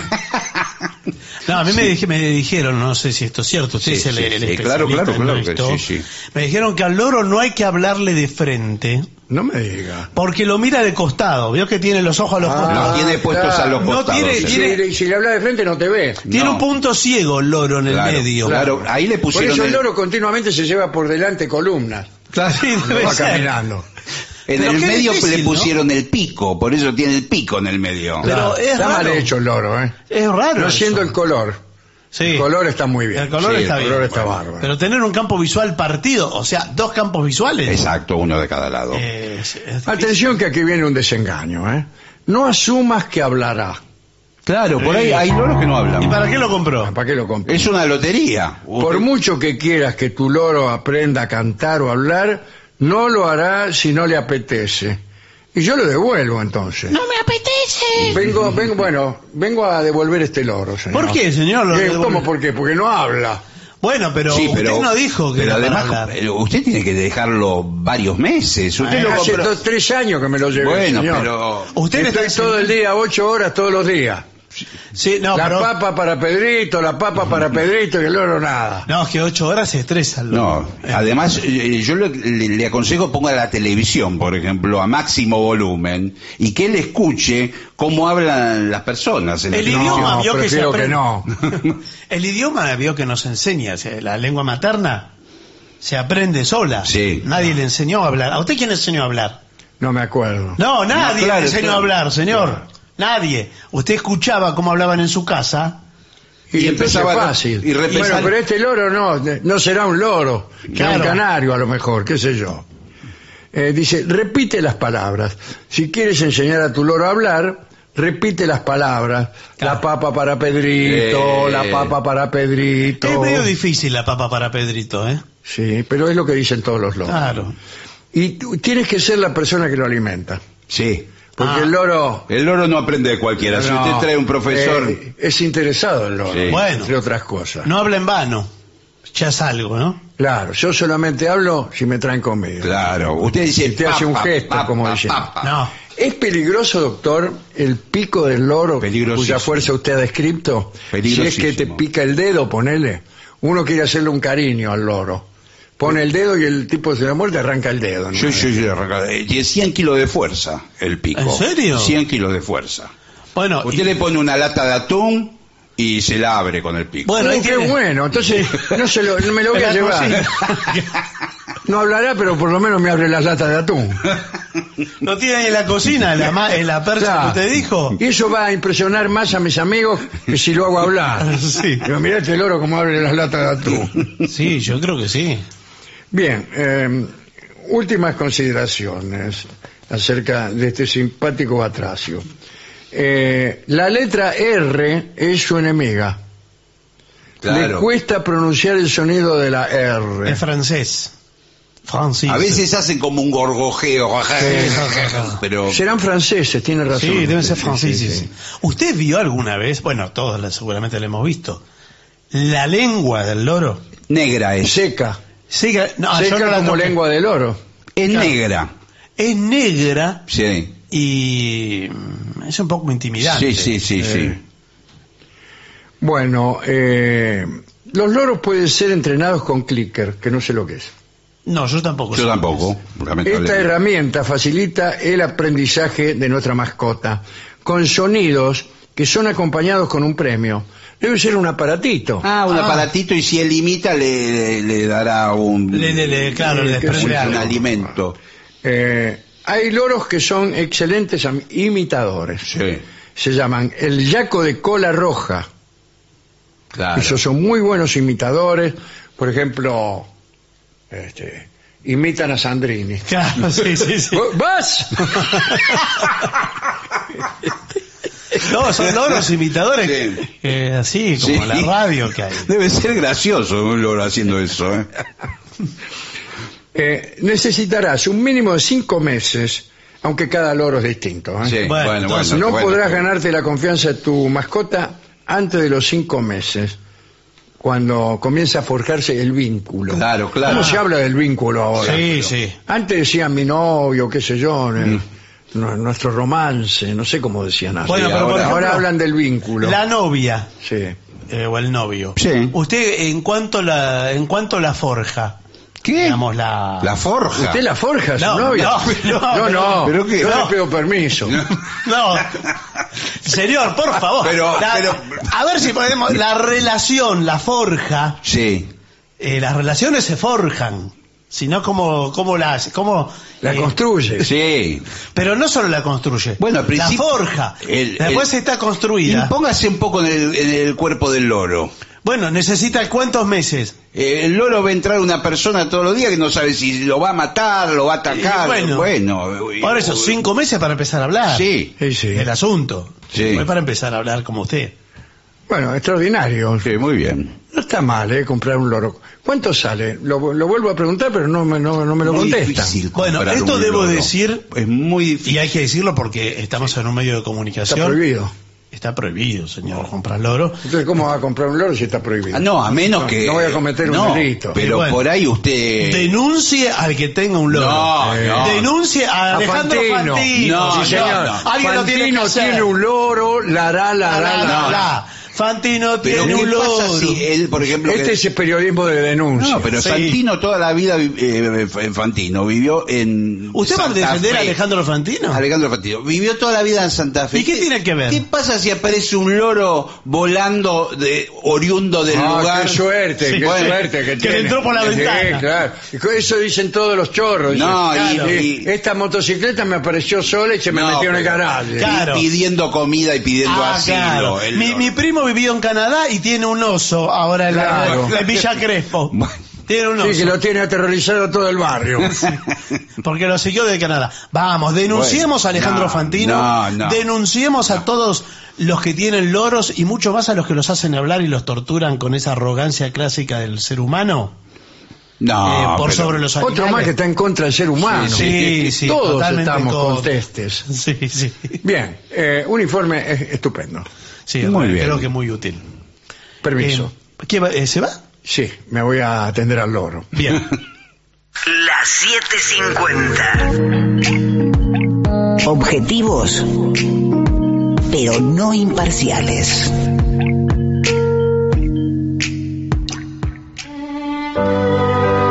No, a mí me, dije- me dijeron, no sé si esto es cierto, usted Sí, es el, sí, el sí, especialista claro, claro, en claro que esto. sí, sí. Me dijeron que al loro no hay que hablarle de frente, No me diga. porque lo mira de costado. Vio que tiene los ojos a los Ah, costados. Los tiene puestos claro. a los No costados. tiene- sí. tiene- Y si le hablas de frente no te ve. Tiene No. un punto ciego el loro en el Claro, medio. claro, ahí le Por pusieron eso el el- loro continuamente se lleva por delante columnas. Sí, No debe va ser. caminando. En Pero el qué medio difícil, le ¿no? pusieron el pico, por eso tiene el pico en el medio. Pero Claro, es está mal raro. hecho el loro, ¿eh? Es raro. No eso. siendo el color. Sí. El color está muy bien. El color Sí, está el bien. color está Bueno, bárbaro. Pero tener un campo visual partido, o sea, dos campos visuales. Exacto, uno de cada lado. eh, es- es difícil. Atención que aquí viene un desengaño, ¿eh? No asumas que hablará. Claro, por ahí hay loros que no ¿Y hablan. para qué lo compró? ¿Para qué lo compras? Es una lotería. Por mucho que quieras que tu loro aprenda a cantar o hablar, no lo hará si no le apetece. Y yo lo devuelvo entonces. No me apetece. Vengo, vengo, bueno, vengo a devolver este loro, señor. ¿Por qué, señor? Lo Eh, devuelve. ¿Cómo por qué? Porque no habla. Bueno, pero, Sí, usted pero, no dijo que pero era para además hablar. eh, usted tiene que dejarlo varios meses. Usted lo Hace compró- dos, tres años que me lo llevé, Bueno, señor. pero Usted le Estoy está todo el día, ocho horas todos los días. Sí, no, la pero... papa para Pedrito, la papa para Pedrito y el loro nada. No, es que ocho horas se estresa el no. loro. Eh, Además, eh, yo le, le- le aconsejo ponga la televisión, por ejemplo, a máximo volumen y que él escuche cómo hablan las personas. En la El televisión. idioma No, vio que se prefiero que aprende. no. El idioma vio que nos enseña, o sea, la lengua materna se aprende sola. Sí. Nadie le enseñó a hablar. ¿A usted quién le enseñó a hablar? No me acuerdo. No, nadie No, claro, le enseñó claro. a hablar, señor. Nadie. Usted escuchaba cómo hablaban en su casa. Y, Y entonces empezaba es a- fácil. y repensar- Bueno, pero este loro no, no será un loro, que Claro. un canario a lo mejor, qué sé yo. Eh, dice, repite las palabras. Si quieres enseñar a tu loro a hablar, repite las palabras. La papa para Pedrito, Eh. la papa para Pedrito. Es medio difícil la papa para Pedrito, ¿eh? Sí, pero es lo que dicen todos los loros. Claro. Y tú tienes que ser la persona que lo alimenta. Sí. Porque Ah. el loro... El loro no aprende de cualquiera. Si no, usted trae un profesor... eh, es interesado el loro, Sí. Bueno. entre otras cosas. No habla en vano. Ya es algo, ¿no? Claro, yo solamente hablo si me traen comida. Claro. Usted dice... Y te hace un papa, gesto, papa, como diciendo. papa. No. ¿Es peligroso, doctor, el pico del loro Peligrosísimo. cuya fuerza usted ha descrito? Si es Peligrosísimo. que te pica el dedo, ponele. Uno quiere hacerle un cariño al loro. Pone el dedo y el tipo de la muerte arranca el dedo. ¿no? Yo, yo, yo, arranca- eh, tiene cien kilos de fuerza el pico. ¿En serio? cien kilos de fuerza. Bueno, Usted y- le pone una lata de atún Y se la abre con el pico. Bueno, ahí qué tiene- bueno. Entonces, no, se lo, no me lo voy a En la llevar. No hablará, pero por lo menos me abre las latas de atún. Lo tiene ahí en la cocina, en la, ma- en la percha Claro. que usted dijo. Y eso va a impresionar más a mis amigos que si lo hago hablar. Sí. Digo, mirá este loro como abre las latas de atún. Sí, yo creo que sí. Bien, eh, últimas consideraciones acerca de este simpático batracio. Eh, la letra R es su enemiga. Le Claro. cuesta pronunciar el sonido de la R. Es francés. Francis. A veces hacen como un gorgojeo, pero Serán franceses, tiene razón. Sí, deben ser Sí, franceses. sí, sí. ¿Usted vio alguna vez, bueno, todos la- seguramente la hemos visto, la lengua del loro? negra es. Seca. Seca, no, yo Seca no la como toqué. lengua del oro. Es Claro. negra. Es negra Sí. y mm, es un poco intimidante. Sí, sí, sí, sí. Eh, Bueno, eh, los loros pueden ser entrenados con clicker, que no sé lo que es. No, yo tampoco. Yo sé. tampoco, Esta lamentablemente. herramienta facilita el aprendizaje de nuestra mascota con sonidos que son acompañados con un premio. Debe ser un aparatito. Ah, un Ah. aparatito, y si él imita le, le dará un, Le- le- le- claro, le Eh, qué desprende sé yo. un algo. alimento. Eh, hay loros que son excelentes am- imitadores. Sí, Se llaman el yaco de cola roja. claro. Esos son muy buenos imitadores. Por ejemplo, este, imitan a Sandrini. Claro, sí, sí, sí. ¿Vas? No, son loros imitadores. Sí. eh, así, como Sí. la radio que hay. Debe ser gracioso un loro haciendo eso, ¿eh? Eh, necesitarás un mínimo de cinco meses, aunque cada loro es distinto. ¿eh? Sí, Bueno, bueno, bueno. entonces no bueno, podrás pero- ganarte la confianza de tu mascota antes de los cinco meses, cuando comienza a forjarse el vínculo. Claro, claro. ¿Cómo se habla del vínculo ahora? Sí, sí. Antes decían mi novio, qué sé yo, Mm. eh, nu- nuestro romance, no sé cómo decían antes. Bueno, pero por ahora, ejemplo, ahora hablan del vínculo. La novia Sí. eh, o el novio. Sí. Usted, en cuanto la, en cuanto la forja, ¿Qué? digamos la. La forja. ¿Usted la forja, su No, novia? no, no, no, no, ¿pero qué? yo No. le pido permiso. No, señor, por favor. Pero- La- pero- a ver si podemos. La relación, la forja. Sí. eh, las relaciones se forjan. Sino como, como la hace, como La eh, construye. Sí. Pero no solo la construye. Bueno, al principio- la forja. el- Después el- está construida. Impóngase un poco en el, en el cuerpo del loro. Bueno, necesita cuántos meses. Eh, el loro va a entrar una persona todos los días que no sabe si lo va a matar, lo va a atacar. Y bueno, bueno, y- Por eso, cinco meses para empezar a hablar. Sí. Sí, sí. El asunto. Sí. No es para empezar a hablar como usted. Bueno, extraordinario. Sí, muy bien. No está mal, ¿eh? Comprar un loro. ¿Cuánto sale? Lo, lo vuelvo a preguntar, pero no me, no, no me lo Muy contestan. difícil Bueno, comprar esto un debo loro. decir- Es muy difícil. Y hay que decirlo porque estamos en un medio de comunicación. Está prohibido. Está prohibido, señor, comprar loro. Entonces, ¿cómo va a comprar un loro si está prohibido? Ah, no, a menos No, que... no voy a cometer un No, delito. Pero Y bueno, por ahí usted... Denuncie al que tenga un loro. No, Eh, no. Denuncie a A Alejandro Fantino. Fantino. No, Sí, señor. no, Alguien lo tiene que Fantino hacer. tiene un loro, la la la La, la. la, la. Fantino Pero tiene ¿qué un loro. pasa si él, por ejemplo... Este que- es el periodismo de denuncia. No, pero Sí. Fantino toda la vida, vi- eh, eh, Fantino, vivió en ¿Usted va a Santa defender Fe. a Alejandro Fantino? Alejandro Fantino. Vivió toda la vida en Santa Fe. ¿Y qué tiene que ver? ¿Qué pasa si aparece un loro volando de oriundo del Ah, lugar? qué suerte, Sí, qué bueno, suerte que, que tiene. le entró por la Sí, ventana. claro. Eso dicen todos los chorros. No, dicen, y- claro, y- esta motocicleta me apareció sola y se me No, metió en el pero- garaje. Claro. Pidiendo comida y pidiendo Ah, asilo. claro. el Mi, loro. mi primo vivió en Canadá y tiene un oso ahora en la, Claro. la Villa Crespo. Bueno. Tiene un oso. Sí, que lo tiene aterrorizado todo el barrio. Porque lo siguió de Canadá. Vamos, denunciemos Bueno, a Alejandro no, Fantino. no, no. Denunciemos a todos los que tienen loros y mucho más a los que los hacen hablar y los torturan con esa arrogancia clásica del ser humano. No, eh, por pero- sobre los animales. Otro más que está en contra del ser humano. Sí, sí, Todos totalmente estamos con- contestes. Sí, sí. Bien, eh, un informe es- estupendo. Sí, Muy creo bien. que muy útil. Permiso. Eh, ¿qué va- eh, ¿Se va? Sí, me voy a atender al loro. Bien. Las siete cincuenta. Objetivos, pero no imparciales.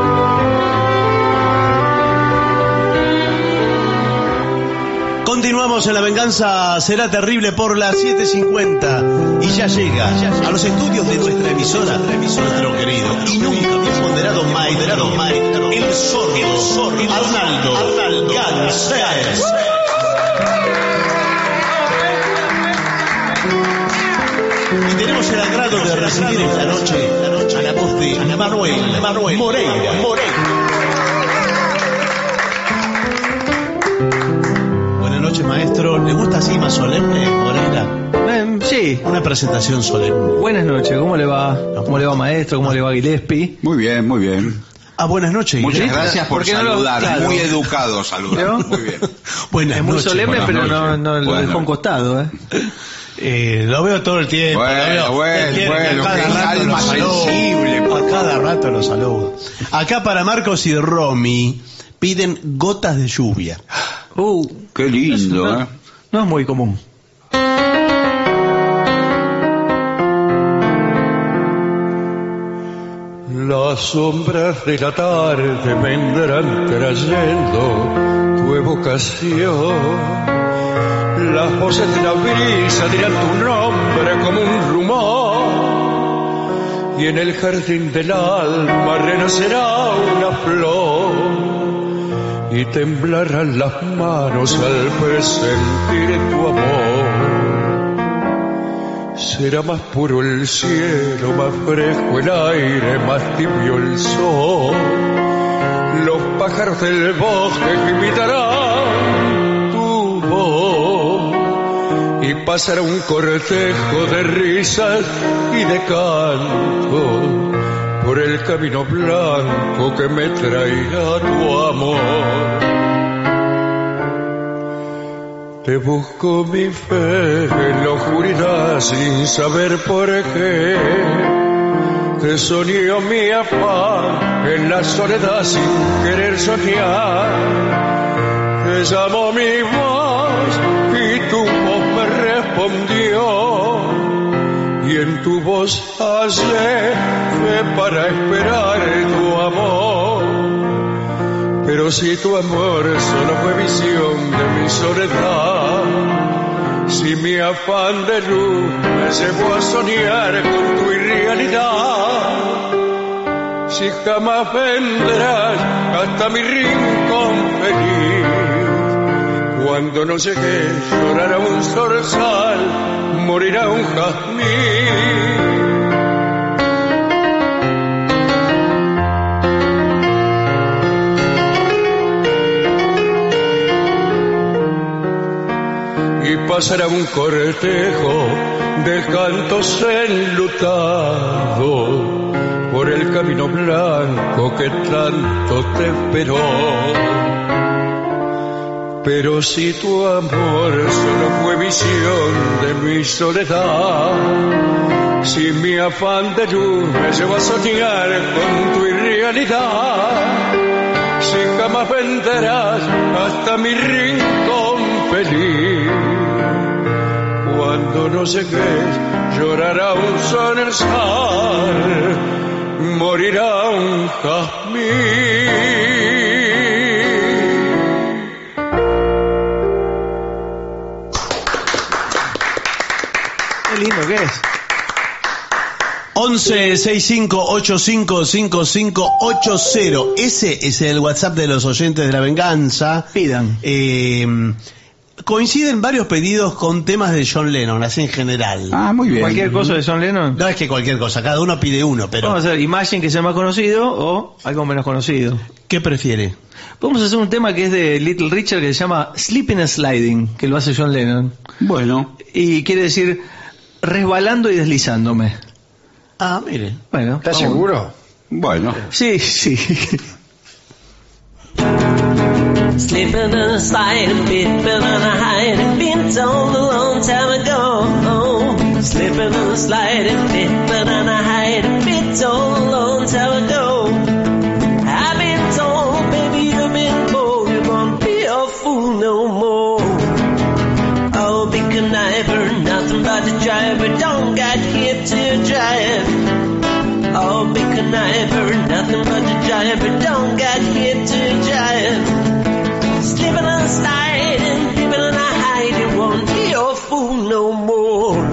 Continuamos Continuamos en La Venganza Será Terrible por las siete cincuenta y ya llega a los estudios de nuestra emisora, nuestro querido y nunca bien ponderado maestro, el sordo, Arnaldo Gansés. Y tenemos el agrado de recibir esta noche a la voz de Manuel, Manuel Moreira. Buenas noches, maestro. ¿Le gusta así más solemne, Moreira? Eh, sí. Una presentación solemne. Buenas noches. ¿Cómo le va? ¿Cómo le va, maestro? ¿Cómo le va, Gillespie? Muy bien, muy bien. Ah, buenas noches. Muchas Gillespie. gracias por saludar. No lo, claro. Muy educado saludar. ¿No? Muy bien. Buenas es muy noches. solemne, Buenas pero noches. no, no lo Buenas dejo a un costado, ¿eh? Eh, lo veo todo el tiempo. Bueno, lo veo. bueno, Quiere, bueno, a cada qué rato alma lo saludo. sensible. A cada rato lo saludo. Acá para Marcos y Romy piden gotas de lluvia. Uh, Qué lindo, no, ¿eh? no es muy común. Las sombras de la tarde vendrán trayendo tu evocación. Las voces de la brisa dirán tu nombre como un rumor. Y en el jardín del alma renacerá una flor. Y temblarán las manos al presentir tu amor. Será más puro el cielo, más fresco el aire, más tibio el sol. Los pájaros del bosque que imitarán tu voz. Y pasará un cortejo de risas y de canto por el camino blanco que me traerá tu amor. Te busco mi fe en la oscuridad sin saber por qué. Te soñó mi afán en la soledad sin querer soñar. Te llamó mi voz y tu voz me respondió. Y en tu voz hallé fe para esperar tu amor. Pero si tu amor solo fue visión de mi soledad, si mi afán de luz me llevó a soñar con tu irrealidad, si jamás vendrás hasta mi rincón feliz, cuando no llegue llorará un zorzal, morirá un jazmín. Pasará un cortejo de cantos enlutados por el camino blanco que tanto te esperó. Pero si tu amor solo fue visión de mi soledad, si mi afán de luz me llevó a soñar con tu irrealidad, si jamás vendrás hasta mi rincón feliz, cuando no llegues llorará un zorzal, morirá un jazmín. Qué lindo que es. once sesenta y cinco ochenta y cinco cincuenta y cinco ochenta. Ese es el WhatsApp de los oyentes de La Venganza. Pidan. Eh, coinciden varios pedidos con temas de John Lennon, así en general. Ah, muy bien. ¿Cualquier cosa de John Lennon? No es que cualquier cosa, cada uno pide uno, pero... Vamos a hacer Imagine, que sea más conocido, o algo menos conocido. ¿Qué prefiere? Vamos a hacer un tema que es de Little Richard, que se llama Slipping and Sliding, que lo hace John Lennon. Bueno. Y quiere decir resbalando y deslizándome. Ah, mire. Bueno, ¿Estás vamos. seguro? Bueno. Sí, sí. Slipping and sliding, bipping and hiding, been told a long time ago. Oh, slipping and sliding, bipping and hiding, been told a long time ago. I've been told, baby, you've been told, you won't be a fool no more. Oh, be conniver, nothing but a driver, don't got here to drive. Oh, be conniver, nothing but a driver, don't got here to drive. Slipping and sliding, dipping and hiding. fool no more.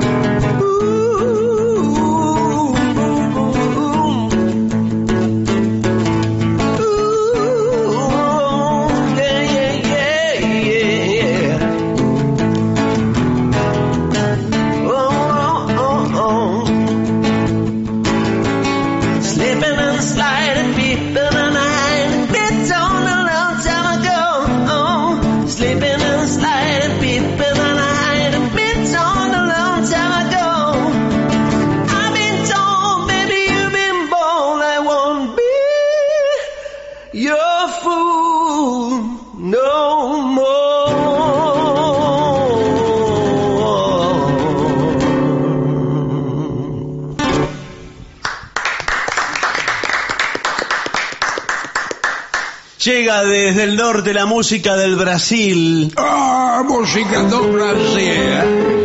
Llega desde el norte la música del Brasil. ¡Ah, música do Brasil!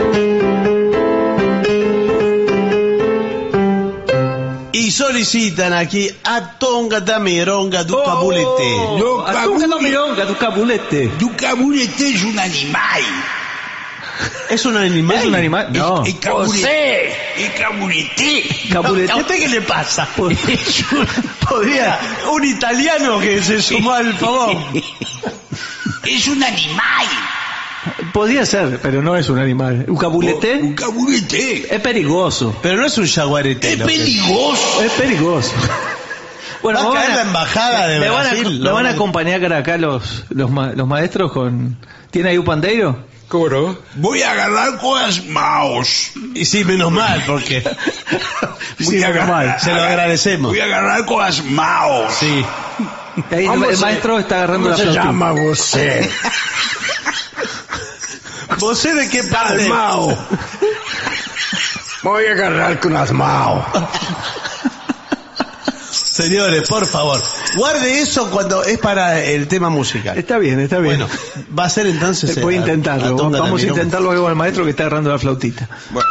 Y solicitan aquí a Tonga da Mironga do Cabulete. Oh, a Tonga da Mironga do Cabulete. Du Cabulete es un animal. ¿Es un animal? ¿Es un animal? No. El cabulete. El cabulete. ¿A usted qué le pasa? Podría, un italiano que se sumó al favor. Es un animal. Podría ser, pero no es un animal. ¿Un cabulete? Un cabulete. Es perigoso. Pero no es un jaguarete. Es peligroso. Es peligroso. Bueno, va a caer la embajada de me Brasil. Van a, me van a acompañar acá los, los, ma, los maestros con... ¿Tiene ahí un pandeiro? ¿Cómo? Voy a agarrar con las manos. Y sí, menos mal, porque... Voy sí, a agarrar, mal. Se lo agradecemos. Voy a agarrar con las manos. Sí. Ahí el, el maestro está agarrando la flauta. ¿Cómo se llama você? ¿Você de qué parte? Mao. Voy a agarrar con las manos. Señores, por favor, guarde eso cuando es para el tema musical. Está bien, está bien. Bueno, va a ser entonces... Se puede a, intentarlo. a Vamos a intentarlo luego al maestro que está agarrando la flautita. Bueno.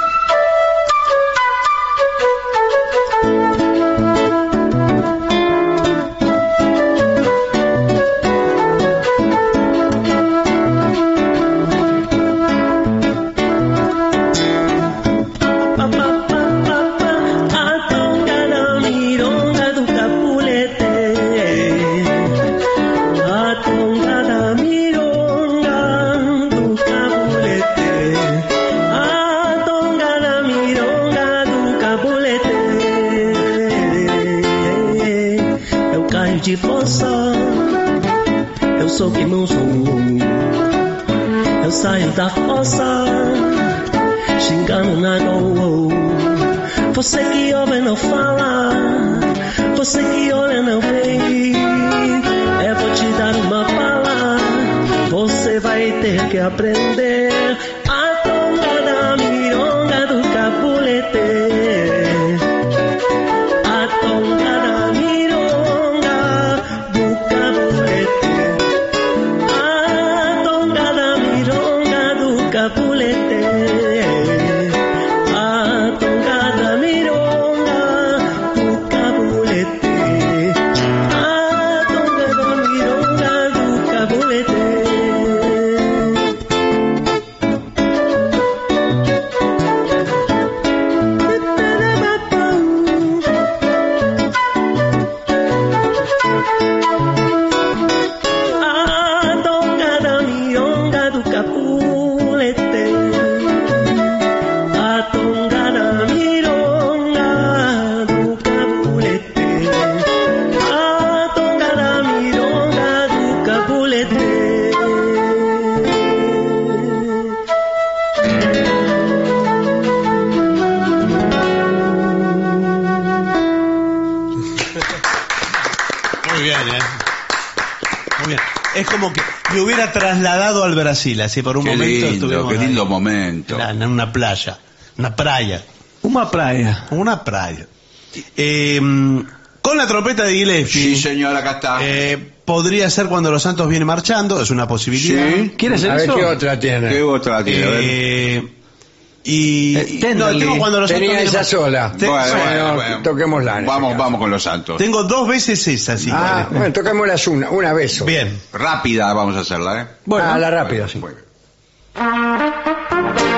De força, eu sou que não sou. Eu saio da fossa, xingando na dor. Você que ouve não fala, você que olha não vê. Eu vou te dar uma bala, você vai ter que aprender. A tonga da mironga do cabulete. A tonga da Capulete, a tonga da mironga do cabulete, a tonga da mironga do cabulete. A tonga da mironga do cabulete. Es como que me hubiera trasladado al Brasil, así por un qué momento lindo, estuvimos qué lindo ahí, momento. en una playa, una playa. Una playa. Una playa. Eh, con la trompeta de Gillespie. Sí, señor, acá está. Eh, podría ser cuando los Santos vienen marchando, es una posibilidad. Sí. ¿Quieres hacer A ver eso? qué otra tiene. ¿Qué otra tiene? A ver. Eh, y Eh, no, tengo cuando los Tenía Santos esa vienen sola. Te- Bueno, Bueno, bueno, bueno. toquémosla. en ese Vamos, caso. vamos con los santos. Tengo dos veces esa, si Ah, querés. bueno, toquémoslas una, una vez. Bien. Rápida vamos a hacerla, ¿eh? Bueno, ah, la rápida, sí. Bueno.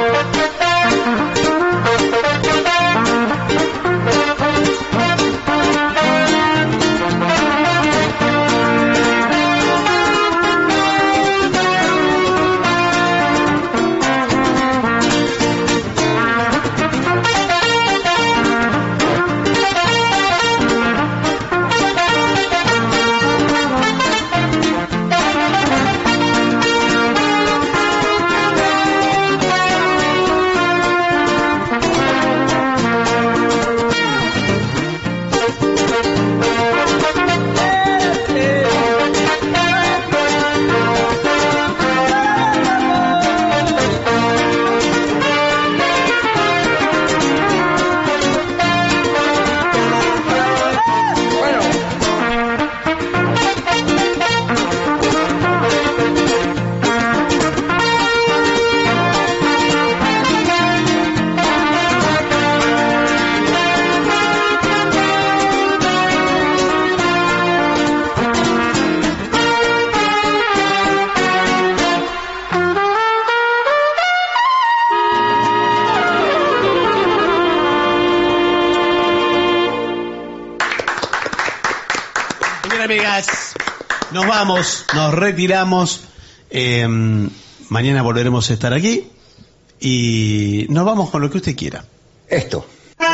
Bien, amigas, nos vamos, nos retiramos. Eh, mañana volveremos a estar aquí y nos vamos con lo que usted quiera. Esto.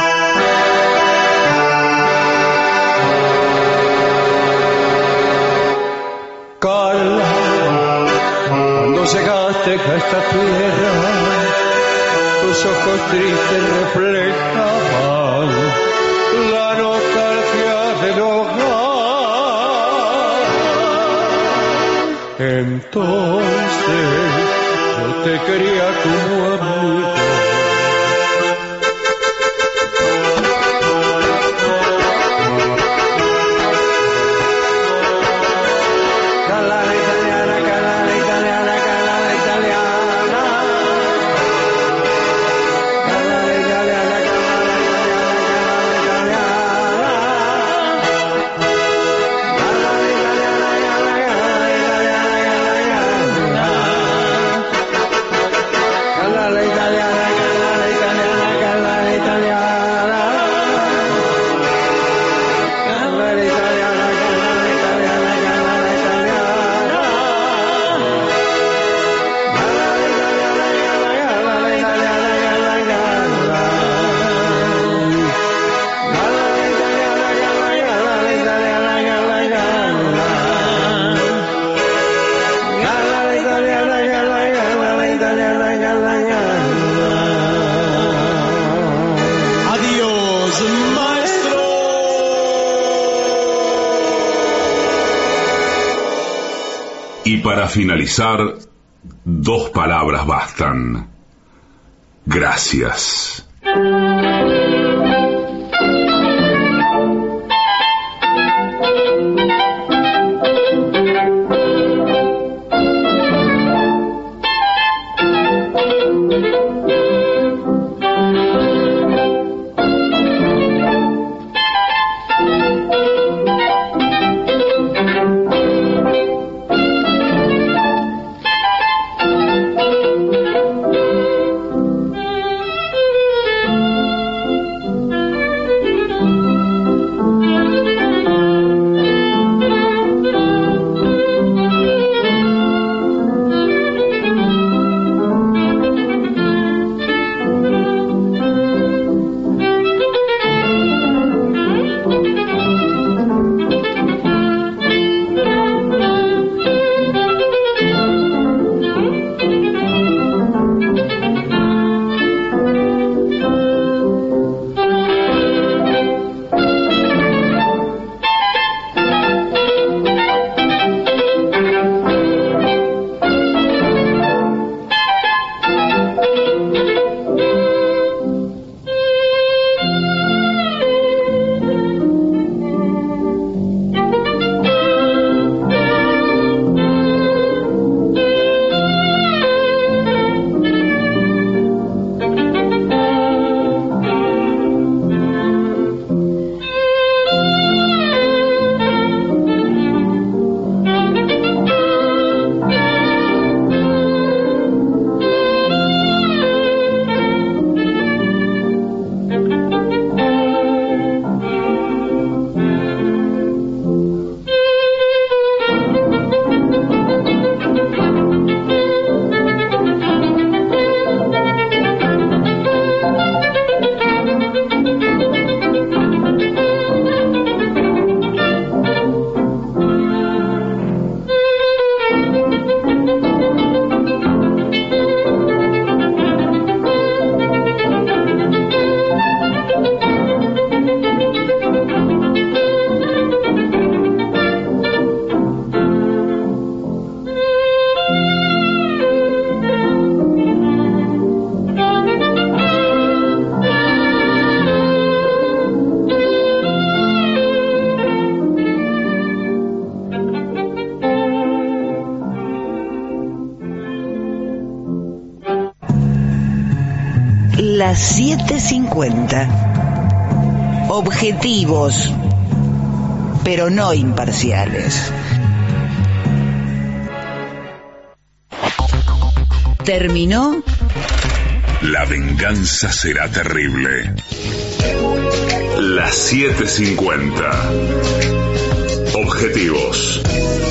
Cal, cuando llegaste a esta tierra, tus ojos tristes reflejaban la nostalgia del hogar. Entonces yo te quería como amigo. Y para finalizar, dos palabras bastan. Gracias. Las siete cincuenta. Objetivos, pero no imparciales. ¿Terminó? La venganza será terrible. Las siete cincuenta. Objetivos Objetivos,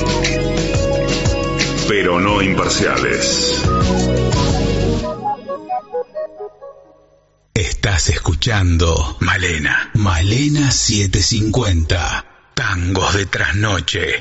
pero no imparciales. Estás escuchando Malena. Malena setecientos cincuenta. Tangos de trasnoche.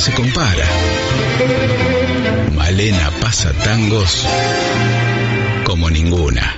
se compara. Malena pasa tangos como ninguna.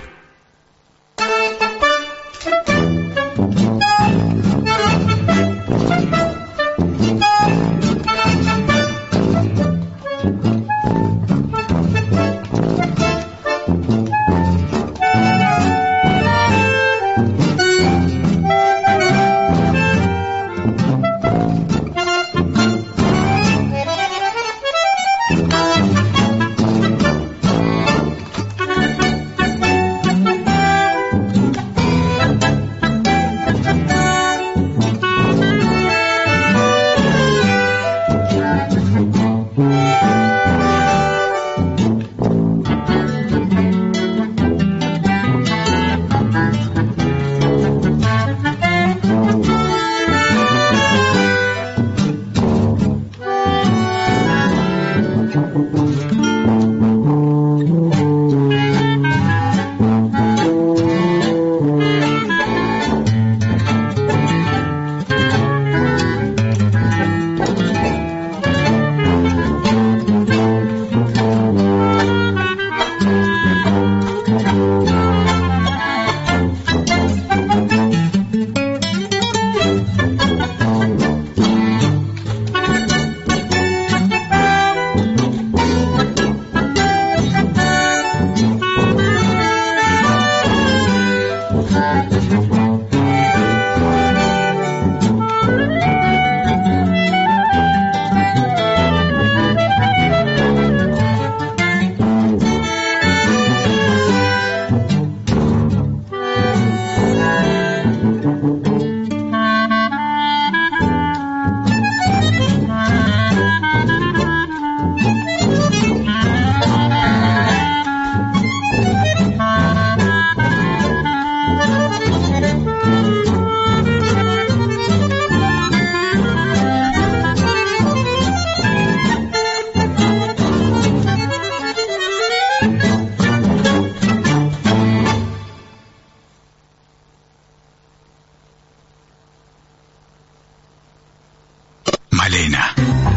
Malena.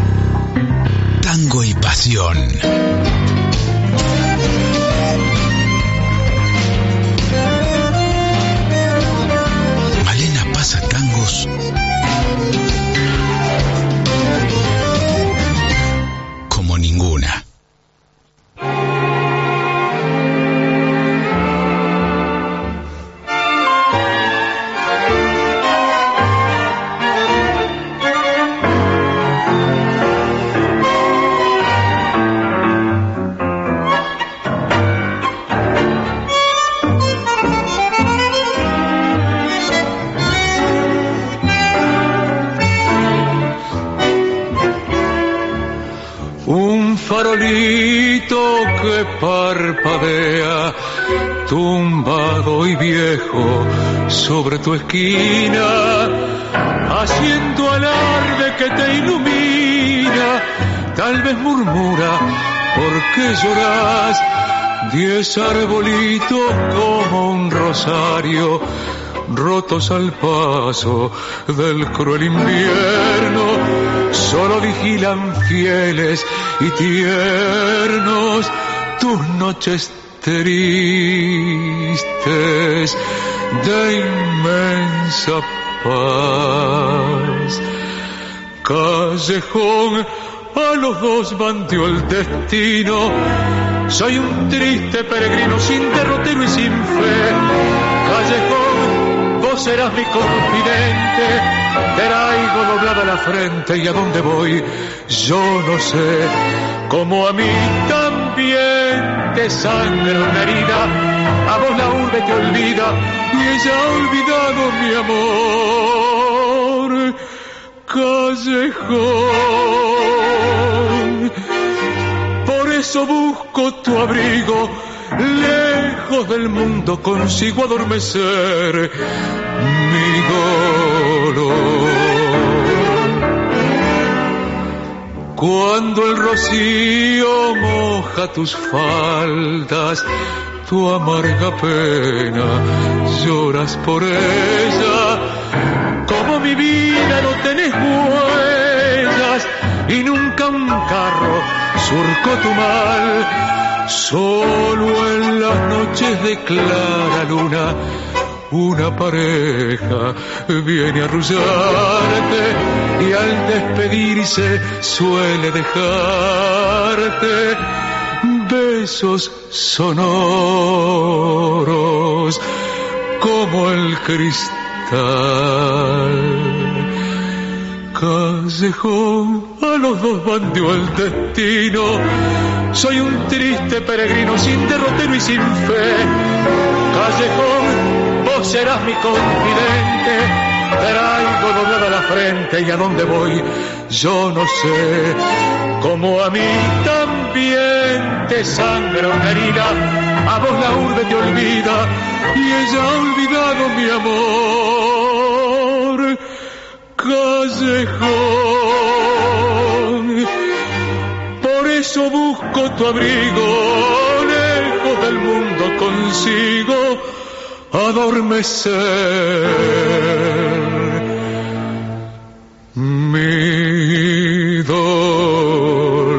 Tango y pasión. Malena pasa tangos como ninguna. Farolito que parpadea, tumbado y viejo sobre tu esquina, haciendo alarde que te ilumina, tal vez murmura, ¿por qué lloras? Diez arbolitos como un rosario, rotos al paso del cruel invierno, solo vigilan fieles y tiernos tus noches tristes de inmensa paz. Callejón, a los dos bandió el destino, soy un triste peregrino sin derrotero y sin fe. Callejón, vos serás mi confidente, traigo doblada la frente y a dónde voy yo no sé. Como a mí también te sangra una herida, a vos la urbe te olvida y ella ha olvidado mi amor. Callejón, por eso busco tu abrigo, lejos del mundo consigo adormecer mi dolor. Cuando el rocío moja tus faldas, tu amarga pena lloras por ella. Como mi vida no tenés huellas y nunca nunca un carro surcó tu mal. Solo en las noches de clara luna una pareja viene a arrullarte y al despedirse suele dejarte besos sonoros como el cristal. Callejón, a los dos bandió el destino. Soy un triste peregrino sin derrotero y sin fe. Callejón, vos serás mi confidente. Traigo doblada la frente y a dónde voy yo no sé. Como a mí también te sangra una herida, a vos la urbe te olvida y ella ha olvidado mi amor. Callejón, por eso busco tu abrigo, lejos del mundo consigo adormecer mi dolor.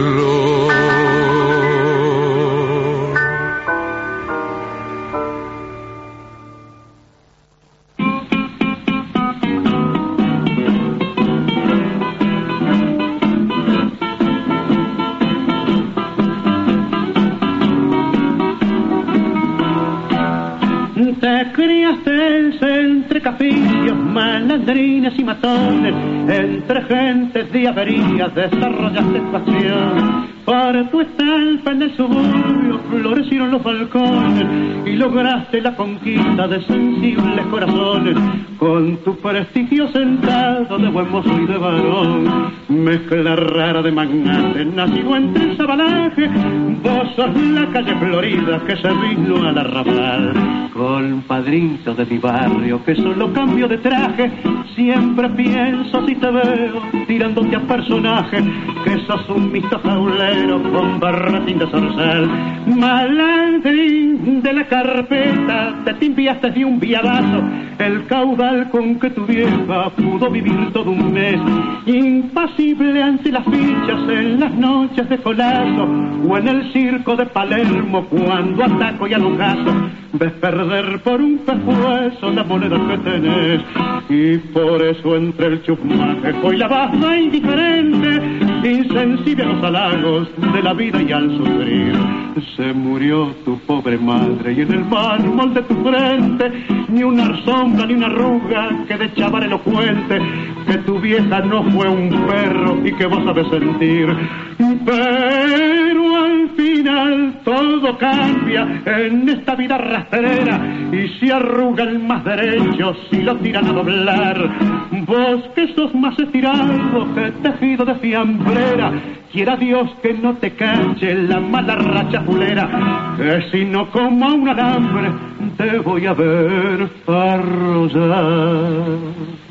Te criaste entre caficios, malandrines y matones, entre gentes de averías desarrollaste tu acción. Por tu estampa en el suburbio florecieron los balcones y lograste la conquista de sensibles corazones. Con tu prestigio sentado de buen mozo y de varón, mezcla rara de magnate, nacido entre el sabalaje, vos sos la calle florida que se vino al arrabal. Compadrito de mi barrio que solo cambio de traje, siempre pienso si te veo tirándote a personaje, que sos un misto jaulero con barretín de zorzal. Malandrín de la carpeta, te timpiaste de un viadazo el caudal con que tu vieja pudo vivir todo un mes. Impasible ante las fichas en las noches de colazo o en el circo de Palermo cuando ataco y alugazo. Ves perder por un pescuezo la moneda que tenés y por eso entre el chusmaje y la baja indiferente, insensible a los halagos de la vida y al sufrir. Se murió tu pobre madre y en el mármol de tu frente ni una sombra ni una arruga que de chaval elocuente, que tu vieja no fue un perro y que vos sabés sentir. Pero al final todo cambia en esta vida rastrera y se arruga el más derecho si lo tiran a doblar. Vos que sos más estirado que tejido de fiambrera, quiera Dios que no te cache la mala racha fulera, que si no como un alambre te voy a ver arrollar.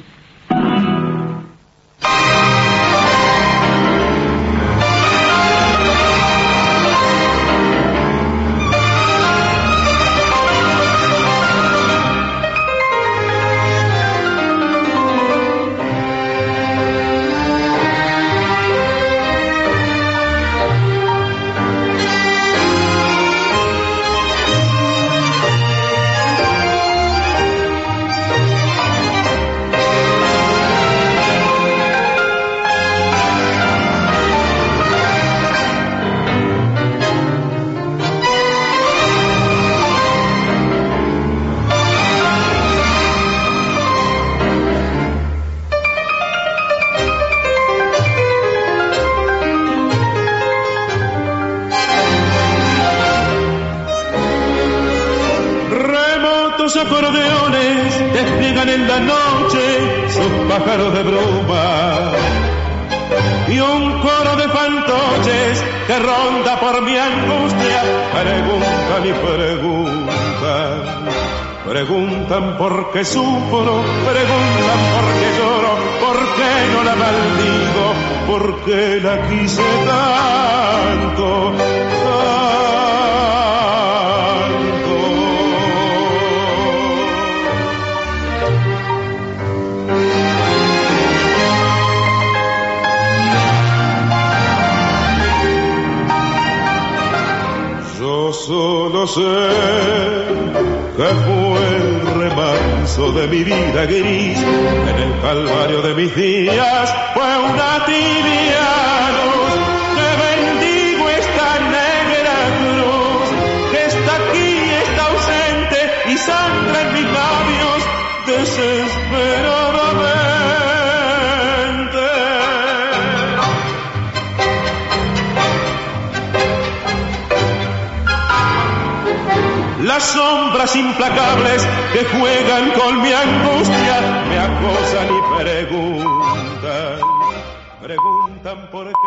Acordeones despliegan en la noche sus pájaros de bruma y un coro de fantoches que ronda por mi angustia preguntan y preguntan, preguntan por qué sufro, preguntan por qué lloro, por qué no la maldigo, por qué la quise tanto, tanto. que fue el remanso de mi vida gris, en el calvario de mis días fue una tibia luz, que bendigo esta negra cruz, que está aquí, está ausente y sangra en mis labios desesperadamente. Las sombras implacables que juegan con mi angustia me acosan y preguntan, preguntan por qué.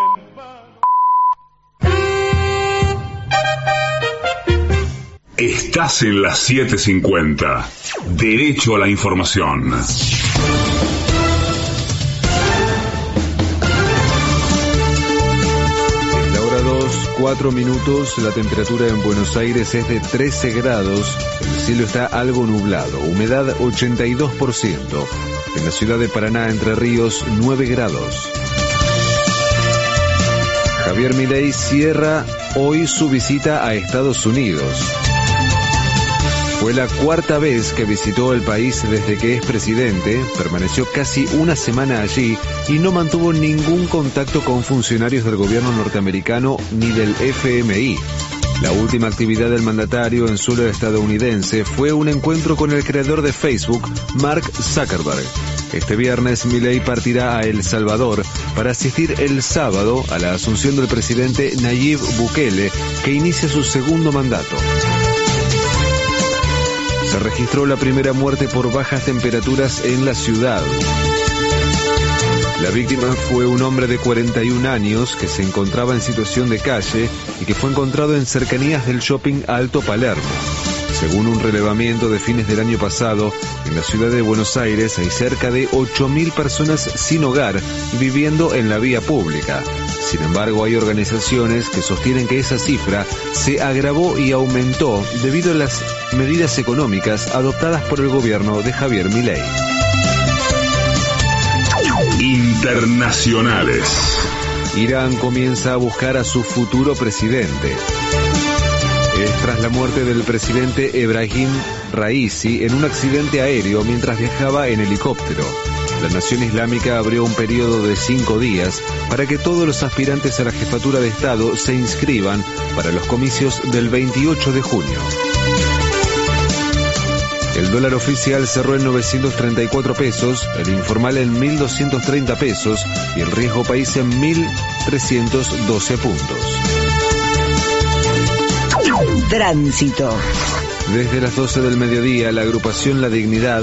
Estás en las siete cincuenta. Derecho a la información. cuatro minutos, la temperatura en Buenos Aires es de trece grados, el cielo está algo nublado, humedad ochenta y dos por ciento, en la ciudad de Paraná, Entre Ríos, nueve grados. Javier Milei cierra hoy su visita a Estados Unidos. Fue la cuarta vez que visitó el país desde que es presidente, permaneció casi una semana allí y no mantuvo ningún contacto con funcionarios del gobierno norteamericano ni del F M I. La última actividad del mandatario en suelo estadounidense fue un encuentro con el creador de Facebook, Mark Zuckerberg. Este viernes Milei partirá a El Salvador para asistir el sábado a la asunción del presidente Nayib Bukele, que inicia su segundo mandato. Se registró la primera muerte por bajas temperaturas en la ciudad. La víctima fue un hombre de cuarenta y un años que se encontraba en situación de calle y que fue encontrado en cercanías del shopping Alto Palermo. Según un relevamiento de fines del año pasado, en la ciudad de Buenos Aires hay cerca de ocho mil personas sin hogar y viviendo en la vía pública. Sin embargo, hay organizaciones que sostienen que esa cifra se agravó y aumentó debido a las medidas económicas adoptadas por el gobierno de Javier Milei. Internacionales. Irán comienza a buscar a su futuro presidente. Es tras la muerte del presidente Ebrahim Raisi en un accidente aéreo mientras viajaba en helicóptero. La Nación Islámica abrió un periodo de cinco días para que todos los aspirantes a la jefatura de Estado se inscriban para los comicios del veintiocho de junio. El dólar oficial cerró en novecientos treinta y cuatro pesos, el informal en mil doscientos treinta pesos y el riesgo país en mil trescientos doce puntos. Tránsito. Desde las doce del mediodía, la agrupación La Dignidad